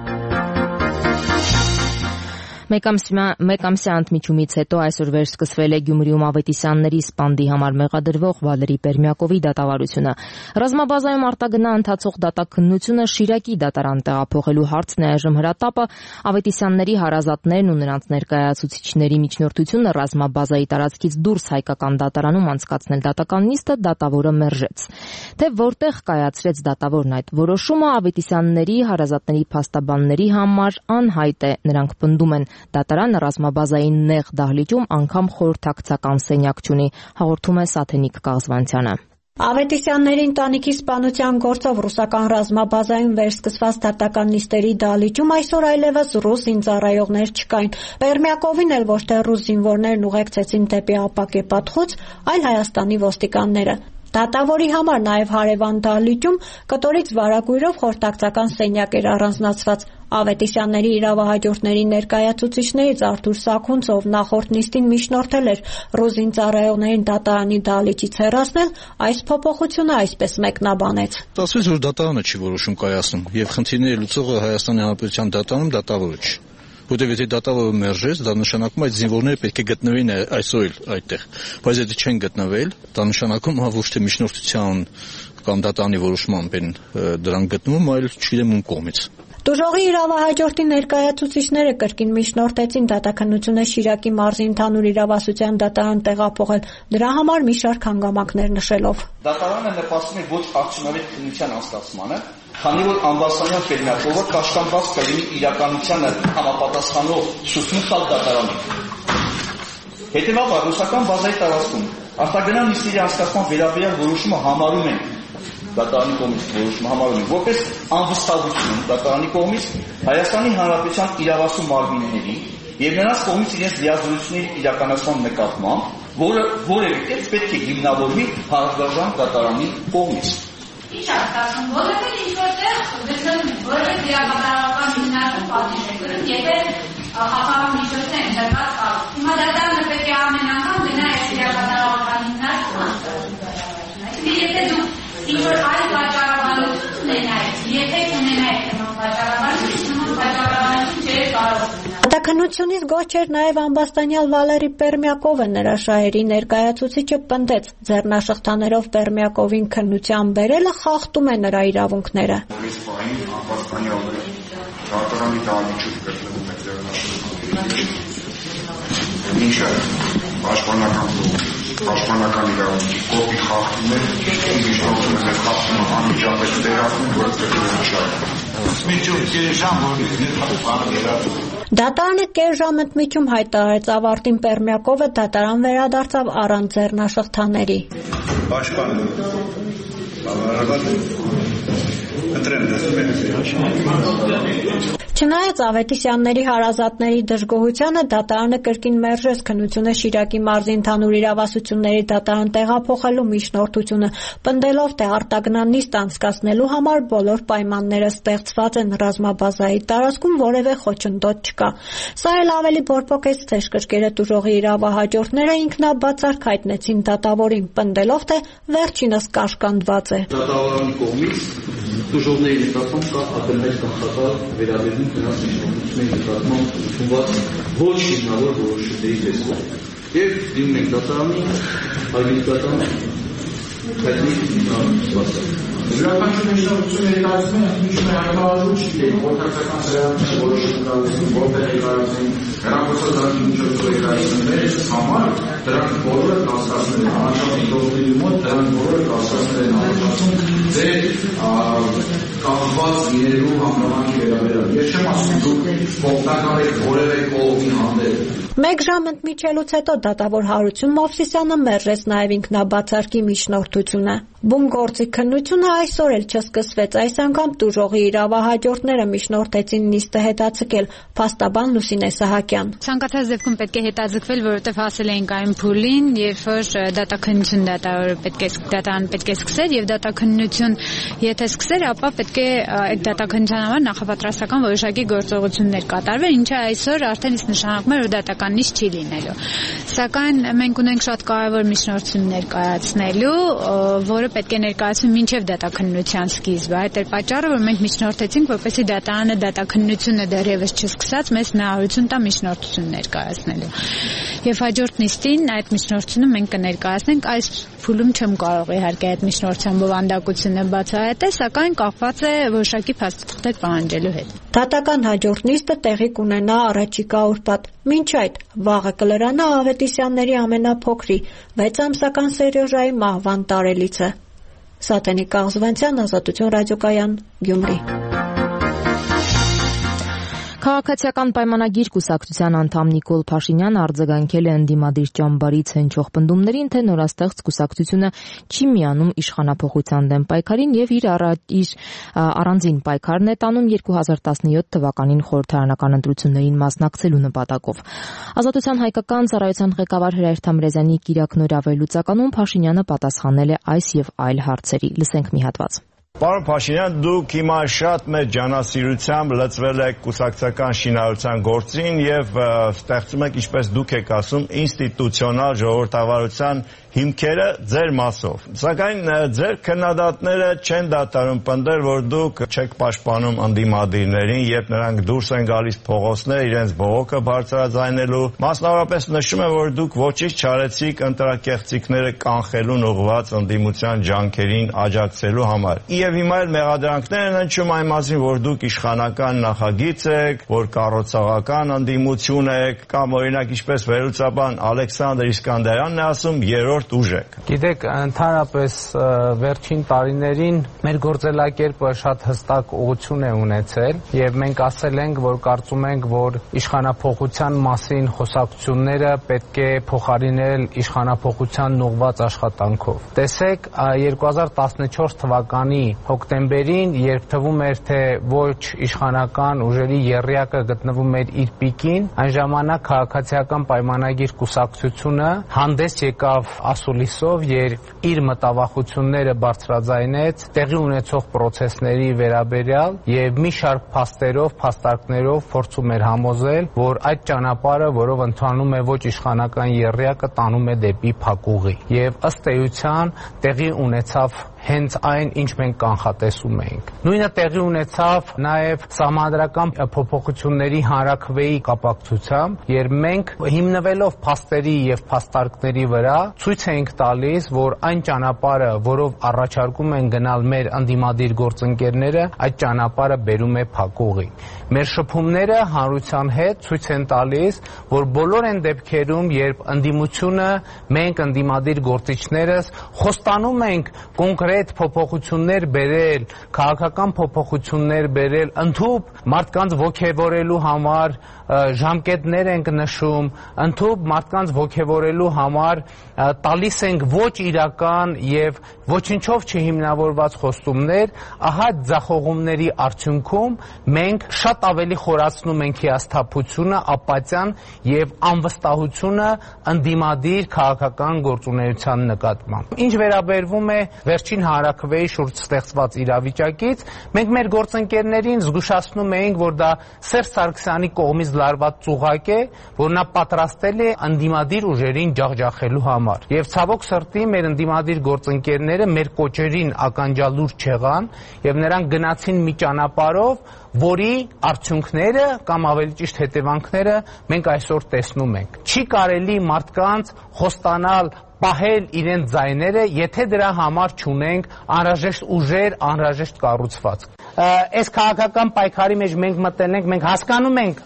Մեկամսյա ընդմիջումից հետո այսօր վերսկսվել է Գյումրիում Ավետիսյանների սպանդի համար մեղադրվող Վալերի Պերմյակովի դատավարությունը։ Ռազմաբազայում արտագնա ընթացող դատաքննությունը Շիրակի դատարան տեղափոխելու հարցն է այժմ հրատապը։ Ավետիսյանների հարազատներն ու նրանց ներկայացուցիչների միջնորդությունը ռազմաբազայի տարածքից դուրս հայկական դատարանում անցկացնել դատական նիստը դատավորը մերժեց։ Թե որտեղ կայացրեց դատավորն այդ որոշումը, Ավետիսյանների հարազատների փաստաբանների համար անհայտ է, նրանք պնդում են։ Դատարանը ռազմաբազայի նեղ դահլիճում անգամ խորհրդակցական սենյակ չունի, հաղորդում է Սաթենիկ Կաղզվանցյանը։ Ավետիսյանների ընտանիքի սպանության գործով ռուսական ռազմաբազայում վերսկսված դատական նիստերի դահլիճում այսօր այլևս ռուս զինծառայողներ չկային։ Պերմյակովին էլ ոչ թե ռուս զինվորներն ուղեկցեցին դեպի ապակե պատխուց, այլ Հայաստանի ոստիկանները։ Դատավորի համար նաև հարևան դահլիճում կտորից վարագույրով խորհրդակցական սենյակ էր առանձնացված։ Ավետիսյանների իրավահաջորդների ներկայացուցիչներից Արթուր Սաքունցով նախորդ նիստին միջնորդել էր ռուս զինծառայողներին դատարանի դահլիճից հեռացնել, այս փոփոխությունը այսպես մեկնաբանեց։ Ասես որ դատարանը չի որոշում կայացնում եւ խնդիրների լուծողը Հայաստանի Հանրապետության դատարանում դատավորը չի։ Որտեղ եթե դատավորը մերժեց, դա նշանակում է այդ զինվորները պետք է գտնվեին այսօր էլ այդտեղ։ Բայց եթե չեն գտնվել, դա նշանակում է ոչ թե միջնորդության կամ դատարանի որոշմամբ են դրանք գտնվում, այլ չգիտեմ ում կողմից։ Դժողի իրավահաջորդի ներկայացուցիչները կրկին միջնորդեցին դատաքննությունը Շիրակի մարզի ընդհանուր իրավասության դատարան տեղափոխել, դրա համար մի շարք հանգամանքներ նշելով։ Դատարանը նպաստում է ոչ արդյունավետ քննության անցկացմանը, քանի որ Ամբասանյան Պերմյակովը կաշկանդված կլինի իրականությանը համապատասխանող ցուցմունք տալ դատարանին։ Հետևաբար ռուսական բազայի տարածքում Արտագնալ նիստերի անցկացման վերաբերյալ որոշումը համարում են դատարանի կողմից որոշումը համարում են որպես անվստահություն դատարանի կողմից Հայաստանի Հանրապետության իրավասու մարմինների եւ նրանց կողմից իրենց լիազորությունների իրականացման նկատմամբ, որը որևէ կերպ պետք է հիմնավորվի Հարգարժան դատարանի կողմից։ Ինչ ասում, որովհետեւ ինչ որտեղ գտնվում որևէ դիագնոստիկական հիմնարկում պատիժ է կրում, եթե հապարակ միջոցներ են դրված կարող։ Հիմա դատարանը պետք է ամեն անգամ գնա այս դիագնոստիկական հիմնարկում անցկացնի։ Եթե դու ինչ-որ այլ վաճառաբանություն ունենայիք, եթե ունենայիք նման վաճառաբանություն, նման վաճառաբանություն չէր կարող ունենալ։ Հետաքննությունից գոհ չէր նաև ամբաստանյալ Վալերի Պերմյակովը, նրա շահերի ներկայացուցիչը պնդեց, ձեռնաշղթաներով Պերմյակովին քննության բերելը խախտում է նրա իրավունքները։ Այս պահին ամբաստանյալը դատարանի դահլիճում գտնվում է ձեռնաշղթաների, ինչը պաշտպանական պաշտպանական իրավունքի կողմի խախտում է, միջնորդում է խախտում է անմիջապես վերացնում, որ Դատարանը կես ժամ ընդմիջում հայտարարեց ավարտին Պերմյակովը դատարան վերադարձավ առանց ձեռնաշղթաների։ Պաշտպանը Չնայած Ավետիսյանների հարազատների դժգոհությանը դատարանը կրկին մերժեց քննությունը Շիրակի մարզի ընդհանուր իրավասությունների դատարան տեղափոխելու միջնորդությունը, պնդելով, թե արտագնան նիստ անցկացնելու համար բոլոր պայմանները ստեղծված են, ռազմաբազայի տարածքում որևէ խոչընդոտ չկա։ Սա էլ ավելի բորբոքեց, թե շկրկերը տուժողի իրավահաջորդները ինքնաբացարկ հայտնեցին դատավորին, պնդելով, թե վերջինս կաշկանդված է։ Դատավորի կողմից տուժողների նկատմամբ կա ակնհայտ կանխատար վերաբերում նրանց միջնորդությունների նկատմամբ ընդունված ոչ հիմնավոր որոշումների տեսքով։ Եվ դիմում ենք դատարանի հայտնիքական հայտնի հիմնավորված։ Յուրաքանչյուր միջնորդություն ներկայացնում է ընդմիջում է հայտնաբերում չի թե գործակցական սրանցի որոշում կայացնում, որտեղ ներկայացնում հեռախոսազանգի միջոցով ներկայացնումներ համար դրանք բոլորը կասկածներ են առաջացնում դոկտորի մոտ դրանք բոլորը կասկածներ են առաջացնում ձեր կախված լինելու հանգամանքի վերաբերյալ։ Ես չեմ ասում դուք օգտակար եք որևէ կողմի հանդեպ։ Մեկ ժամ ընդմիջելուց հետո դատավոր Հարություն Մովսիսյանը մերժեց նաև ինքնաբացարկի միջնորդությունը։ Բուն գործի քննությունը այսօր էլ չսկսվեց, այս անգամ տուժողի իրավահաջորդները միջնորդեցին նիստը հետաձգել, փաստաբան Լուսինե Սահակյան։ Ցանկացած դեպքում պետք է հետաձգվել, որովհետև հասել էինք այն փուլին, երբ որ դատաքննություն դատավորը պետք է դատարան պետք է սկսեր եւ դատաքննություն եթե սկսեր, ապա պետք է այդ դատաքննության համար նախապատրաստական որոշակի գործողություններ կատարվեն, ինչը այսօր արդեն իսկ նշանակում է, որ դատական նիստ չի լինելու։ Սակայն մենք ունենք շատ կարևոր միջնորդություն ներկայացնելու, որը պետք է ներկայացվի մինչև դատաքննության սկիզբը։ Այդ էր պատճառը, որ մենք միջնորդեցինք, որպեսզի դատարանը դատաքննությունը դեռևս չսկսած մեզ հնարավորություն տա միջնորդություն ներկայացնելու։ Եվ հաջորդ նիստին այդ միջնորդությունը մենք կներկայացնենք, այս փուլում չեմ կարող իհարկե այդ միջնորդության բովանդակությունը բացահայտել, սակայն կապված է որոշակի փաստաթղթեր պահանջելու հետ։ Դատական հաջորդ նիստը տեղի կունենա առաջիկա ուրբաթ։ Մինչ այդ վաղը կլրանա Ավետիսյանների ամենափոքրի վեց ամսական Սերյոժայի մահվան տարելիցը։ Սատենիկ Կաղզվանցյան, Ազատություն ռադիոկայան, Գյումրի։ Քաղաքացիական պայմանագիր կուսակցության անդամ Նիկոլ Փաշինյանը արձագանքել է ընդդիմադիր ճամբարից հնչող պնդումներին, թե նորաստեղծ կուսակցությունը չի միանում իշխանափոխության դեմ պայքարին եւ իր իր առանձին պայքարն է տանում երկու հազար տասնյոթ թվականին խորհրդարանական ընտրություններին մասնակցելու նպատակով։ Ազատության հայկական ծառայության ղեկավար Հրայր Թամրազյանի կիրակնօրյա վերլուծականում Փաշինյանը պատասխանել է այս եւ այլ հարցերի։ Լսենք մի հատված։ Պարոն Փաշինյան, դուք հիմա շատ մեծ ջանասիրությամբ լծվել եք կուսակցական շինարարության գործին եւ ստեղծում եք, ինչպես դուք եք ասում, ինստիտուցիոնալ ժողովրդավարության հիմքերը ձեր մասով։ Սակայն ձեր քննադատները չեն դադարում պնդել, որ դուք չեք պաշտպանում ընդդիմադիրներին, երբ նրանք դուրս են գալիս փողոցներ իրենց բողոքը բարձրաձայնելու։ Մասնավորապես նշում է, որ դուք ոչինչ չարեցիք ընտրակեղծիքները կանխելուն ուղղված ընդդիմության ջանքերին աջակցելու համար։ Եվ հիմա էլ մեղադրանքներ են հնչում այն մասին, որ դուք իշխանական նախագիծ եք, որ կառուցողական ընդդիմություն եք, կամ օրինակ ինչպես վերլուծաբան Ալեքսանդր Իսկանդարյանն է ասում, երրորդ երկրորդ ուժ եք։ Գիտեք, ընդհանրապես վերջին տարիներին մեր գործելակերպը շատ հստակ ուղղություն է ունեցել եւ մենք ասել ենք, որ կարծում ենք, որ իշխանափոխության մասին խոսակցությունները պետք է փոխարինել իշխանափոխության ուղղված աշխատանքով։ Տեսեք, երկու հազար տասնչորս թվականի հոկտեմբերին, երբ թվում էր, թե ոչ իշխանական ուժերի եռյակը գտնվում էր իր պիկին, այն ժամանակ քաղաքացիական պայմանագիր կուսակցությունը հանդես եկավ ասուլիսով, երբ իր մտավախությունները բարձրաձայնեց տեղի ունեցող պրոցեսների վերաբերյալ եւ մի շարք փաստերով, փաստարկներով փորձում էր համոզել, որ այդ ճանապարհը, որով ընթանում է ոչ իշխանական եռյակը, տանում է դեպի փակուղի։ Եվ ըստ էության տեղի ունեցավ հենց այն, ինչ մենք կանխատեսում էինք։ Նույնը տեղի ունեցավ նաև սահմանադրական փոփոխությունների հանրաքվեի կապակցությամբ, երբ մենք հիմնվելով փաստերի եւ փաստարկների վրա ցույց էինք տալիս, որ այն ճանապարհը, որով առաջարկում են գնալ մեր ընդդիմադիր գործընկերները, այդ ճանապարհը բերում է փակուղի։ Մեր շփումները հանրության հետ ցույց են տալիս, որ բոլոր այն դեպքերում, երբ ընդդիմությունը, մենք ընդդիմադիր գործիչներս խոստանում ենք կոնկրետ փոփոխություններ բերել, քաղաքական փոփոխություններ բերել, ընդհանուր մարդկանց ոգևորելու համար ժամկետներ ենք նշում, ընդհանուր մարդկանց ոգևորելու համար տալիս ենք ոչ իրական եւ ոչինչով չհիմնավորված խոստումներ, ահա ձախողումների արդյունքում մենք շատ ավելի խորացնում ենք հիասթափությունը, ապաթիան եւ անվստահությունը ընդդիմադիր քաղաքական գործունեության նկատմամբ։ Ինչ վերաբերվում է վերջին հանրաքվեի շուրջ ստեղծված իրավիճակից, մենք մեր գործընկերներին զգուշացնում էինք, որ դա Սերժ Սարգսյանի կողմից լարված ծուղակ է, որ նա պատրաստել է ընդդիմադիր ուժերին ջախջախելու համար։ Եվ ցավոք սրտի մեր ընդդիմադիր գործընկերները մեր կոչերին ականջալուր չեղան եւ նրանք գնացին մի ճանապարհով, որի արդյունքները կամ ավելի ճիշտ հետևանքները մենք այսօր տեսնում ենք։ Չի կարելի մարդկանց խոստանալ պահել իրենց ձայները, եթե դրա համար չունենք անհրաժեշտ ուժեր, անհրաժեշտ կառուցվածք։ Այս քաղաքական պայքարի մեջ մենք մտել ենք, մենք հասկանում ենք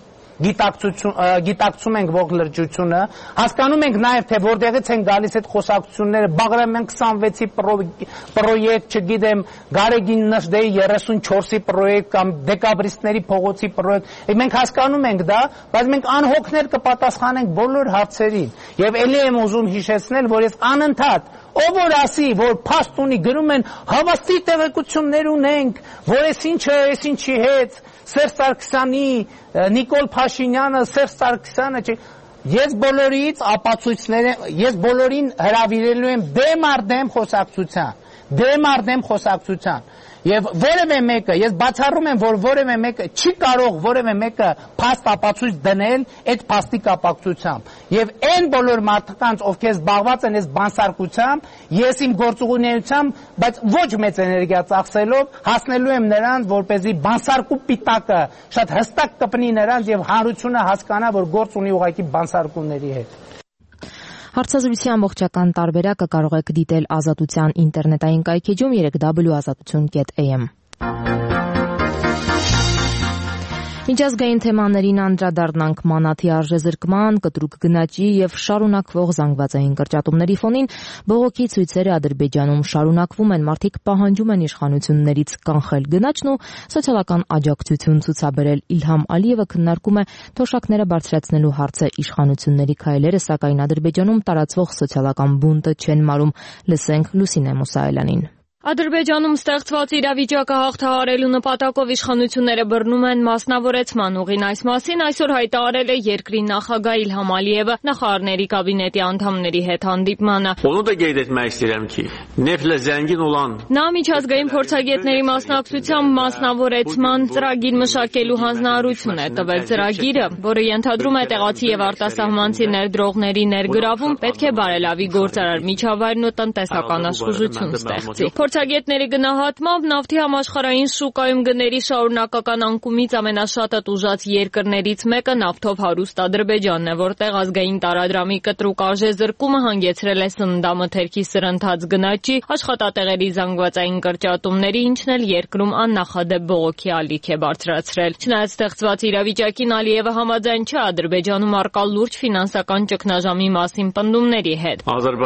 գիտակցում ենք ողլրջությունը, հասկանում ենք նաև, թե որտեղից են գալիս այդ խոսակցությունները, Բաղրամյան քսանվեցի պրոյեկտ, չգիտեմ, Գարեգին Նժդեի երեսունչորսի պրոյեկտ կամ դեկաբրիստների փողոցի պրոյեկտ, մենք հասկանում ենք դա, բայց մենք անհոգներ կպատասխանենք բոլոր հարցերին։ Եվ ելի եմ ուզում հիշեցնել, որ ես անընդհատ ով որ ասի, որ փաստ ունի, գրում են հավաստի տեղեկություններ ունենք, որ այս ինչը, այս ինչի հետ, Սերժ Սարգսյանի, Նիկոլ Փաշինյանը, Սերժ Սարգսյանը, ես բոլորից ապացույցներ, ես բոլորին հրավիրելու եմ դեմ առ դեմ խոսակցության, դեմ առ դեմ խոսակցության։ Եվ որևէ մեկը, ես բացառում եմ, որ որևէ մեկը չի կարող որևէ մեկը փաստ ապացույց դնել այդ փաստի կապակցությամբ։ Եվ այն բոլոր մարդկանց, ովքեր զբաղված են այս բանսարկությամբ, ես իմ գործունեությամբ, բայց ոչ մեծ էներգիա ծախսելով, հասնելու եմ նրան, որպեսզի բանսարկու պիտակը շատ հստակ կպնի նրանց եւ հանրությունը հասկանա, որ գործ ունի ուղղակի բանսարկումների հետ։ Հարցազրույցի ամբողջական տարբերակը կարող եք դիտել Ազատության ինտերնետային կայքեջում երեք w ազատություն կետ a m։ Միջազգային թեմաներին անդրադառնանք մանաթի արժեզրկման, կտրուկ գնաճի եւ շարունակվող զանգվածային կրճատումների ֆոնին բողոքի ցույցերը Ադրբեջանում շարունակվում են, մարդիկ պահանջում են իշխանություններից կանխել գնաճն ու սոցիալական աջակցություն ցուցաբերել։ Իլհամ Ալիևը քննարկում է թոշակները բարձրացնելու հարցը, իշխանությունների քայլերը, սակայն Ադրբեջանում տարածվող սոցիալական բունտը չեն մարում։ Լսենք Լուսինե Մուսայելյանին։ Ադրբեջանում ստեղծված իրավիճակը հաղթահարելու նպատակով իշխանությունները բռնում են մասնավորեցման ուղին։ Այս մասին այսօր հայտարարել է երկրի նախագահ Իլհամ Ալիևը նախարարների կաբինետի անդամների հետ հանդիպմանը։ Նա միջազգային փորձագետների մասնակցությամբ մասնավորեցման ծրագիր մշակելու հանձնարարություն է տվել։ Ծրագիրը, որը ենթադրում է տեղացի եւ արտասահմանցի ներդրողների ներգրավում, պետք է բարելավի գործարար միջավայրն ու տնտեսական աշխուժություն ստեղծի։ Փորձագետների գնահատմամբ նավթի համաշխարհային շուկայում գների շարունակական անկումից ամենաշատը տուժած երկրներից մեկը նավթով հարուստ Ադրբեջանն է, որտեղ ազգային տարադրամի կտրուկ արժեզրկումը հանգեցրել է սննդամթերքի սրընթաց գնաճի, աշխատատեղերի զանգվածային կրճատումների, ինչն էլ երկրում աննախադեպ բողոքի ալիք է բարձրացրել։ Չնայած ստեղծված իրավիճակին Ալիևը համաձայն չէ Ադրբեջանում առկա լուրջ ֆինանսական ճգնաժամի մասին պնդումների հետ։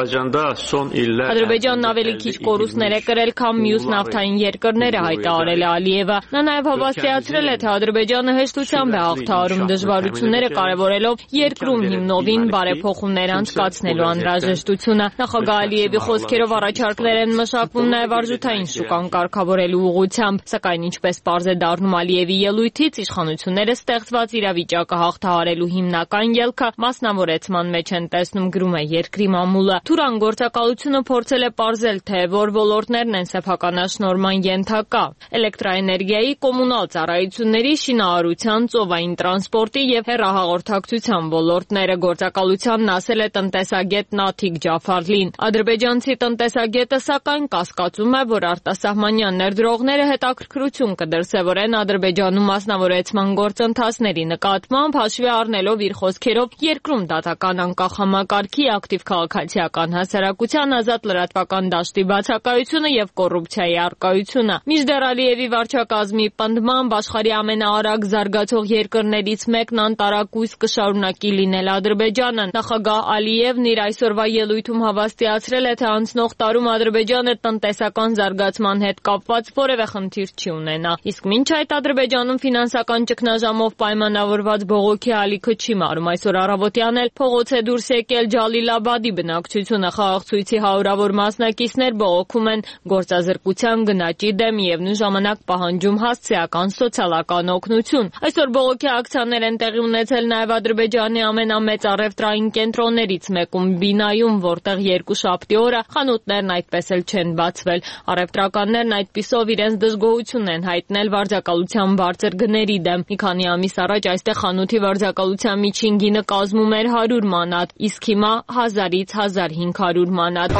Ադրբեջանն ավելի քիչ կորուստներ է կրել, քան մյուս նավթային երկրները, հայտարարել է Ալիևը։ Նա նաև հավաստիացրել է, թե Ադրբեջանը հեշտությամբ է հաղթահարում դժվարությունները, կարևորելով երկրում հիմնովին բարեփոխումներ անցկացնելու անհրաժեշտությունը։ Նախագահ Ալիևի խոսքերով առաջարկներ են մշակվում նաև արժութային շուկան կարգավորելու ուղղությամբ, սակայն ինչպես պարզ է դառնում Ալիևի ելույթից, իշխանությունները ստեղծված իրավիճակը հաղթահարելու հիմնական ելքը մասնավորեցման մեջ են տեսնում, գրում է երկրի մամուլը։ Թուրան գործակալությունը փորձել է պարզել, թե որ ոլորտներն են սեփականաշնորհման ենթակա։ Էլեկտրաէներգիայի, կոմունալ ծառայությունների, շինարարության, ծովային տրանսպորտի եւ հեռահաղորդակցության ոլորտները, գործակալությանն ասել է տնտեսագետ Նաթիկ Ջաֆարլին։ Ադրբեջանցի տնտեսագետը սակայն կասկածում է, որ արտասահմանյան ներդրողները հետաքրքրություն կդրսևորեն Ադրբեջանում մասնավորեցման գործընթացների նկատմամբ, հաշվի առնելով իր խոսքերով երկրում դատական անկախ համակարգի, ակտիվ քաղաքացիական հասարակության, ազատ լրատվական դաշտի բացակայությունը եւ կոռուպցիայի առկայությունը։ Մինչդեռ Ալիևի վարչակազմի պնդմամբ աշխարհի ամենաարագ զարգացող երկրներից մեկն անտարակույս կշարունակի լինել Ադրբեջանը։ Նախագահ Ալիևն իր այսօրվա ելույթում հավաստիացրել է, թե անցնող տարում Ադրբեջանը տնտեսական զարգացման հետ կապված որևէ խնդիր չի ունենա։ Իսկ մինչ այդ Ադրբեջանում ֆինանսական ճգնաժամով պայմանավորված բողոքի ալիքը չի մարում։ Այսօր առավոտյան էլ փողոց է դուրս եկել Ջալիլաբադի բնակչությունը, խաղաղցույցի հարյուրավոր մասնակիցներ բողոքում են գործազրկության գնաճի դեմ եւ նույն ժամանակ պահանջում հասցեական սոցիալական օգնություն։ Այսօր բողոքի ակցիաներ են տեղի ունեցել նաեւ Ադրբեջանի ամենամեծ առևտրային կենտրոններից մեկում Բինայում, որտեղ երկուշաբթի օրը խանութներն այդպես էլ չեն բացվել։ Առևտրականներն այդպիսով իրենց դժգոհությունն են հայտնել վարձակալության բարձր գների դեմ։ Մի քանի ամիս առաջ այստեղ խանութի վարձակալության միջին գինը կազմում էր հարյուր մանատ, իսկ հիմա հազարից հազար հինգ հարյուր մանատ։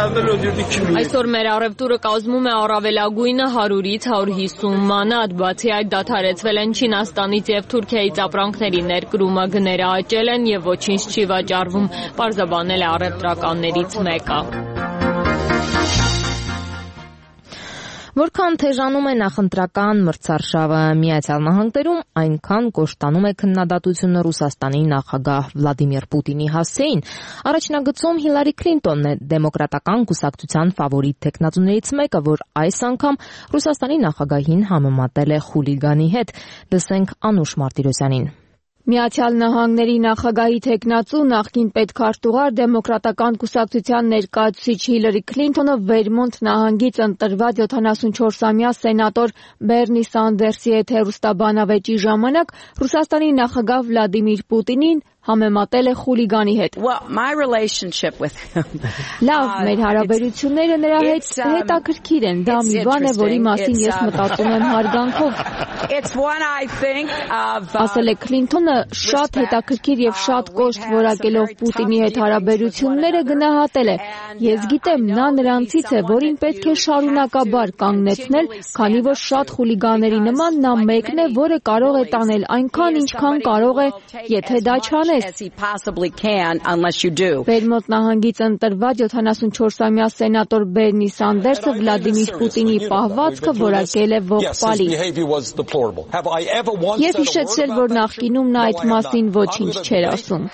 Այսօր մեր առևտուրը կազմում է առավելագույնը հարյուրից հարյուր հիսուն մանատ, բացի այդ դադարեցվել են Չինաստանից եւ Թուրքիայից ապրանքների ներկրումը, գները աճել են եւ ոչինչ չի վաճառվում, պարզաբանել է առևտրականներից մեկը։ Որքան թեժանում է նախընտրական մրցարշավը Միացյալ Նահանգներում, այնքան կոշտանում է քննադատությունը Ռուսաստանի նախագահ Վլադիմիր Պուտինի հասցեին։ Առաջնագծում Հիլարի Քլինտոնն է դեմոկրատական կուսակցության ֆավորիտ թեկնածուներից մեկը, որ այս անգամ Ռուսաստանի նախագահին համեմատել է խուլիգանի հետ։ Լսենք Անուշ Մարտիրոսյանին։ Միացյալ Նահանգների նախագահի թեկնածու նախկին պետքարտուղար դեմոկրատական կուսակցության ներկայացուցիչ Հիլարի Քլինտոնը Վերմոնտ նահանգից ընտրված յոթանասունչորսամյա սենատոր Բերնի Սանդերսի հետ հեռուստաբանավեճի ժամանակ Ռուսաստանի նախագահ Վլադիմիր Պուտինին համեմատել է խուլիգանի հետ։ Լավ, մեր հարաբերությունները նրա հետ հետաքրքիր են, դա մի բան է, որի մասին ես մտածում եմ հարգանքով։ Ասել է Քլինտոնը, շատ հետաքրքիր եւ շատ կոշտ որակելով Պուտինի հետ հարաբերությունները գնահատել է։ Ես գիտեմ, նա նրանցից է, որին պետք է շարունակաբար կանգնեցնել, քանի որ շատ խուլիգաների նման նա մեկն է, որը կարող է տանել այնքան, ինչքան կարող է, եթե դա չանե։ Վերմոնտ նահանգից ընտրված յոթանասունչորսամյա սենատոր Բերնի Սանդերսը Վլադիմիր Պուտինի պահվածքը որակել է ողբալի։ Եվ հիշեցրել, որ նախկինում նա այդ մասին ոչինչ չէր ասում։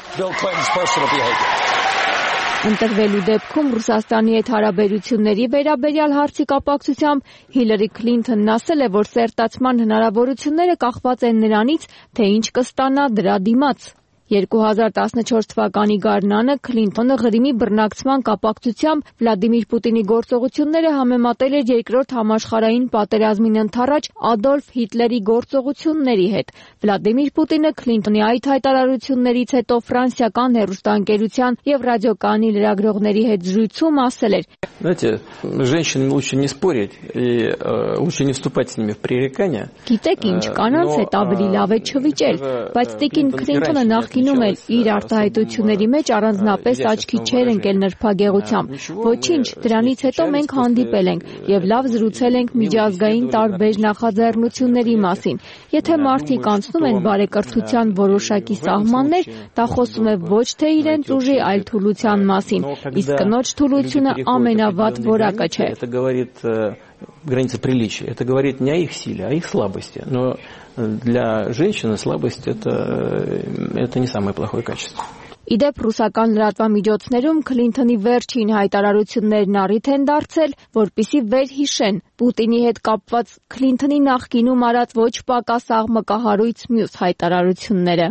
Ընտրվելու դեպքում Ռուսաստանի հետ հարաբերությունների վերաբերյալ հարցի կապակցությամբ Հիլարի Քլինտոնն ասել է, որ սերտացման հնարավորությունները կախված են նրանից, թե ինչ կստանա դրա դիմաց։ երկու հազար տասնչորս թվականի գարնանը Քլինտոնը Ղրիմի բռնակցման կապակցությամբ Վլադիմիր Պուտինի գործողությունները համեմատել էր երկրորդ համաշխարհային պատերազմին ընդառաջ Ադոլֆ Հիտլերի գործողությունների հետ։ Վլադիմիր Պուտինը Քլինտոնի այդ հայտարարություններից հետո ֆրանսիական հեռուստաընկերության եւ ռադիոկայանի լրագրողների հետ զրույցում ասել էր. Знаете, женщинам лучше не спорить и лучше не вступать с ними в пререкания. Գիտեք ինչ, կանանց հետ ավելի լավ է չվիճել, բայց տիկին Քլինտոնը նախ նախկինում էլ իր արտահայտությունների մեջ առանձնապես աչքի չէր ընկել նրբագեղությամբ։ Ոչինչ, դրանից հետո մենք հանդիպել ենք եւ լավ զրուցել ենք միջազգային տարբեր նախաձեռնությունների մասին։ Եթե մարդիկ անցնում են բարեկրթության որոշակի սահմաններ, դա խոսում է ոչ թե իրենց ուժի, այլ թուլության մասին, իսկ կնոջ թուլությունը ամենավատ որակը չէ։ Граница приличия. Это говорит не о их силе, а о их слабости. Но для женщины слабость это, это не самое плохое качество. Իդեպ ռուսական լրատվամիջոցներում Քլինթոնի վերջին հայտարարություններն առիթ են դարձել, որպիսի վերհիշեն Պուտինի հետ կապված Քլինթոնի նախկինում արած ոչ պակաս աղմկահարույց մյուս հայտարարությունները։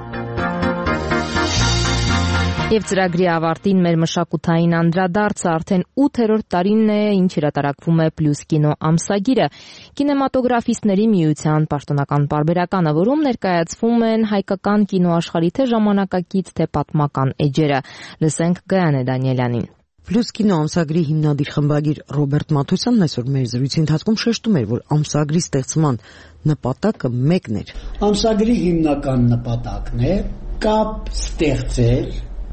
Եվ ծրագրի ավարտին մեր մշակութային անդրադարձը արդեն ութերորդ տարին է, ինչ հրատարակվում է Պլյուս կինո ամսագիրը։ Կինեմատոգրաֆիստների միության պաշտոնական պարբերականը, որում ներկայացվում են հայկական կինոաշխարհի թե ժամանակակից, թե պատմական էջերը։ Լսենք Գայանե Դանիելյանին։ Պլյուս կինո ամսագրի հիմնադիր խմբագիր Ռոբերտ Մաթոսյանն այսօր մեր զրույցի ընթացքում շեշտում էր, որ ամսագրի ստեղծման նպատակը մեկն էր։ Ամսագրի հիմնական նպատակն է կապ ստեղծել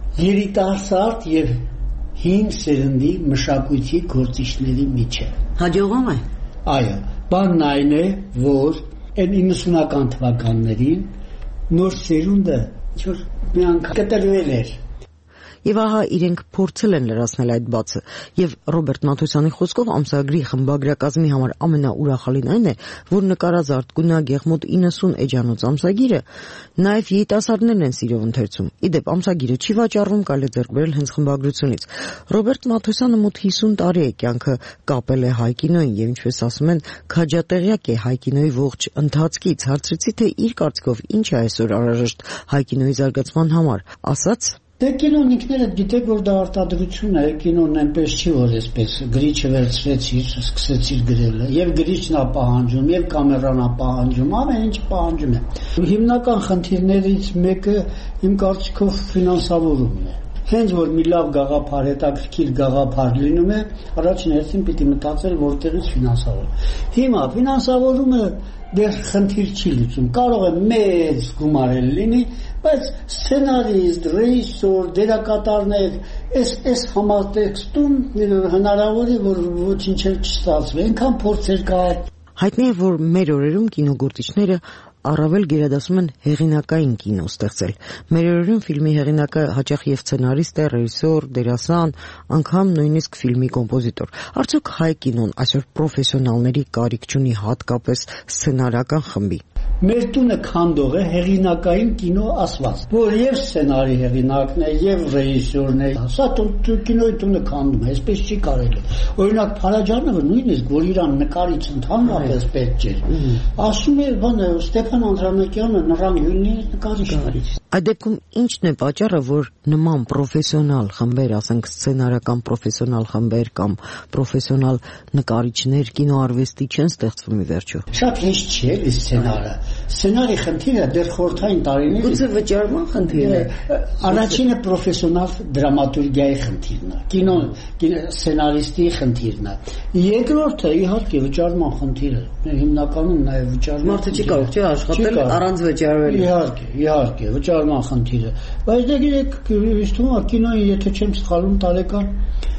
երիտասարդ եւ հին սերնդի մշակույթի գործիչների միջեւ։ Հաջողում է։ Այո, բանն այն է, որ այն իննսունական թվականներին նոր սերունդը ինչ-որ մի անգամ կտրվել էր։ Եվ ահա իրենք փորձել են լրացնել այդ բացը, եւ Ռոբերտ Մաթոսյանի խոսքով ամսագրի խմբագրակազմի համար ամենաուրախալին այն է, որ նկարազարդ գունակ եղմոտ իննսուն էջանոց ամսագիրը նաեւ երիտասարդներն են սիրով ընթերցում։ Իդեպ ամսագիրը չի վաճառվում, կարելի է ձեռք բերել հենց խմբագրությունից։ Ռոբերտ Մաթոսյանը մոտ հիսուն տարի է կյանքը կապել է հայ կինոյին եւ ինչպես ասում են, քաջատեղյակ է հայ կինոյի ողջ ընթացքից։ Հարցրեցի, թե իր կարծիքով ինչ է այսօր անհրաժեշտ հայ կինոյի զարգացման համար, ասաց. Դե կինոն ինքներդ գիտեք, որ դա արտադրություն է, կինոն այնպես չի, որ այսպես գրիչը վերցրեցիր, սկսեցիր գրելը, եւ գրիչն է պահանջում, եւ կամերան է պահանջում, ամեն ինչ պահանջում է։ Հիմնական խնդիրներից մեկը իմ կարծիքով ֆինանսավորումն է։ Հենց որ մի լավ գաղափար, հետաքրքիր գաղափար լինում է, առաջին հերթին պիտի մտածել որտեղից ֆինանսավորել։ Հիմա ֆինանսավորումը դեռ խնդիր չի լուծում, կարող է մեծ գումարել լինի, բայց սցենարիստ, ռեժիսոր, դերակատարներ, այս այս համատեքստում հնարավոր է, որ ոչինչ չստացվի, այնքան փորձեր կա։ Հայտնի է, որ մեր օրերում կինոգործիչները առավել գերադասում են հեղինակային կինո ստեղծել։ Մեր օրերում ֆիլմի հեղինակը հաճախ եւ սցենարիստ է, ռեժիսոր, դերասան, անգամ նույնիսկ ֆիլմի կոմպոզիտոր։ Արդյոք հայ կինոն այսօր պրոֆեսիոնալների կարիք չունի, հատկապես սցենարական խմբի։ Մեր տունը քանդող է հեղինակային կինո ասված, որ եւ սցենարի հեղինակն է, եւ ռեժիսորն է։ Սա կինոյի տունը քանդում է, այսպես չի կարելի։ Օրինակ Փարաջանովը նույնիսկ, որ իրան նկարիչ ընդհանրապես պետք չէր, ասում է, բանը Ստեփան Անդրանիկյանը նրան յունի նկարիչ։ Այդ դեպքում ի՞նչն է պատճառը, որ նման պրոֆեսիոնալ խմբեր, ասենք սցենարական պրոֆեսիոնալ խմբեր կամ պրոֆեսիոնալ նկարիչներ կինոարվեստի չեն ստեղծվում ի վերջո։ Շատ հեշտ չէ էլի սցենարը։ Սցենարի խնդիրը դեռ խորհրդային տարիներից գուցե վճարման խնդիրն է։ Առաջինը պրոֆեսիոնալ դրամատուրգիայի խնդիրն է, կինո սցենարիստի խնդիրն է։ Երկրորդը իհարկե վճարման խնդիրը, հիմնականում նաև վճարման։ Մարդը չի կարող չէ աշխատել առանց վճարվելու։ Իհարկե, իհարկե, վճարման խնդիրը։ Բայց դե գիտեք, ինձ թվում է կինոյի, եթե չեմ սխալվում, տարեկան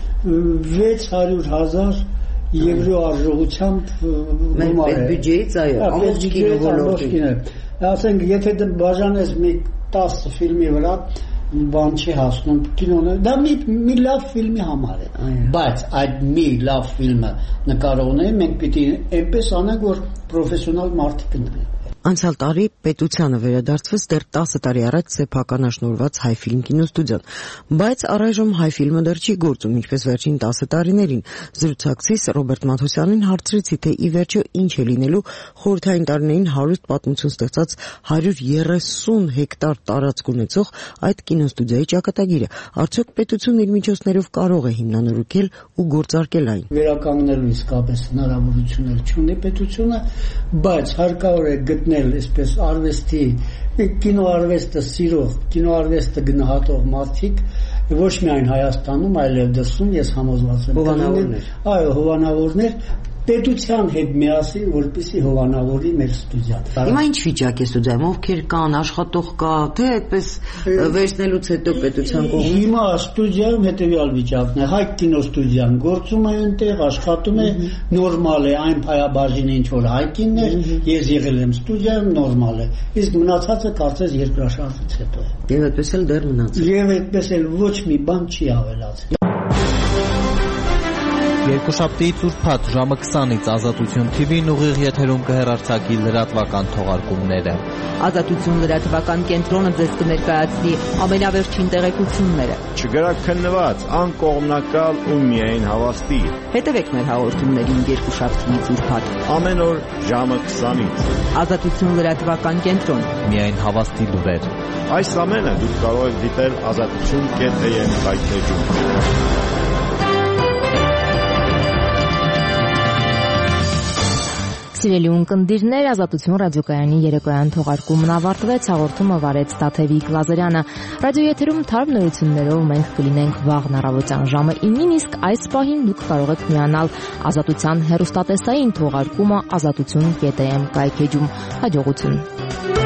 վեց հարյուր հազար եվրո արժողությամբ գումար է։ Մեր բյուջեից այո, ամբողջ կինո ոլորտին։ Ասենք, եթե բաժանես մի տասը ֆիլմի վրա, բան չի հասնում կինոն, դա մի մի լավ ֆիլմի համար է, բայց այդ մի լավ ֆիլմը նկարողները մենք պիտի այնպես անենք, որ պրոֆեսիոնալ մարդիկ ընտրեն։ Անցյալ տարի պետությանը վերադարձվեց դեռ տասը տարի առաջ սեփականաշնորհված հայ ֆիլմ կինոստուդիան, բայց առայժմ հայ ֆիլմը դեռ չի գործում, ինչպես վերջին տասը տարիներին։ Զրուցակցիս Ռոբերտ Մաթոսյանին հարցրեցի, թե ի վերջո ինչ է լինելու խորհրդային տարիներին հարուստ պատմություն ստեղծած հարյուր երեսուն հեկտար տարածք ունեցող այդ կինոստուդիայի ճակատագիրը։ Արդյոք պետությունն իր միջոցներով կարող է հիմնանորոգել ու գործարկել այն։ Վերականգնելու իսկապես հնարավորություն էլ չունի պետությունը, բայց հարկավոր է գտնել այսպես արվեստի, կինոարվեստը սիրող, կինոարվեստը գնահատող մարդիկ ոչ միայն Հայաստանում, այլև դրսում, ես համոզված եմ։ Հովանավորներ։ Այո, հովանավորներ, պետության հետ միասին, որպեսզի հովանավորի մեր ստուդիան։ Հիմա ինչ վիճակ է ստուդիայում, ովքեր կան, աշխատող կա, թե այդպես վերցնելուց հետո պետության կողմից։ Հիմա ստուդիայում հետևյալ վիճակն է, Հայք կինոստուդիան գործում է այնտեղ, աշխատում է, նորմալ է, այն փայաբաժինը ինչ որ Հայկինն էր, ես եղել եմ ստուդիայում, նորմալ է։ Իսկ մնացածը կարծես երկրաշարժից հետո է։ Եվ այդպես էլ դեռ մնացել։ Եվ այդպես էլ ոչ մի բան չի ավելացել։ Երկուշաբթիից ուրբաթ ժամը քսանից Ազատություն Թի Վին ուղիղ եթերում կհեռարձակի լրատվական թողարկումները։ Ազատություն լրատվական կենտրոնը ձեզ կներկայացնի ամենավերջին տեղեկությունները։ Չգրակ քննված, անկողմնակալ ու միայն հավաստի։ Հետևեք մեր հաղորդումներին երկուշաբթիից ուրբաթ։ Ամեն օր ժամը քսանից։ Ազատություն լրատվական կենտրոն։ Միայն հավաստի լուրեր։ Այս ամենը դուք կարող եք դիտել ազատություն կետ էմ կայքեջում։ Սիրելի ունկնդիրներ, Ազատություն ռադիոկայանի երեկոյան թողարկումն ավարտվեց, հաղորդումը վարեց Տաթևիկ Լազարյանը։ Ռադիոեթերում թարմ նորություններով մենք կլինենք վաղն առավոտյան ժամը ինին, իսկ այս պահին դուք կարող եք միանալ Ազատության հեռուստատեսային թողարկումը ազատություն կետ էմ կայքեջում։ Հաջողություն։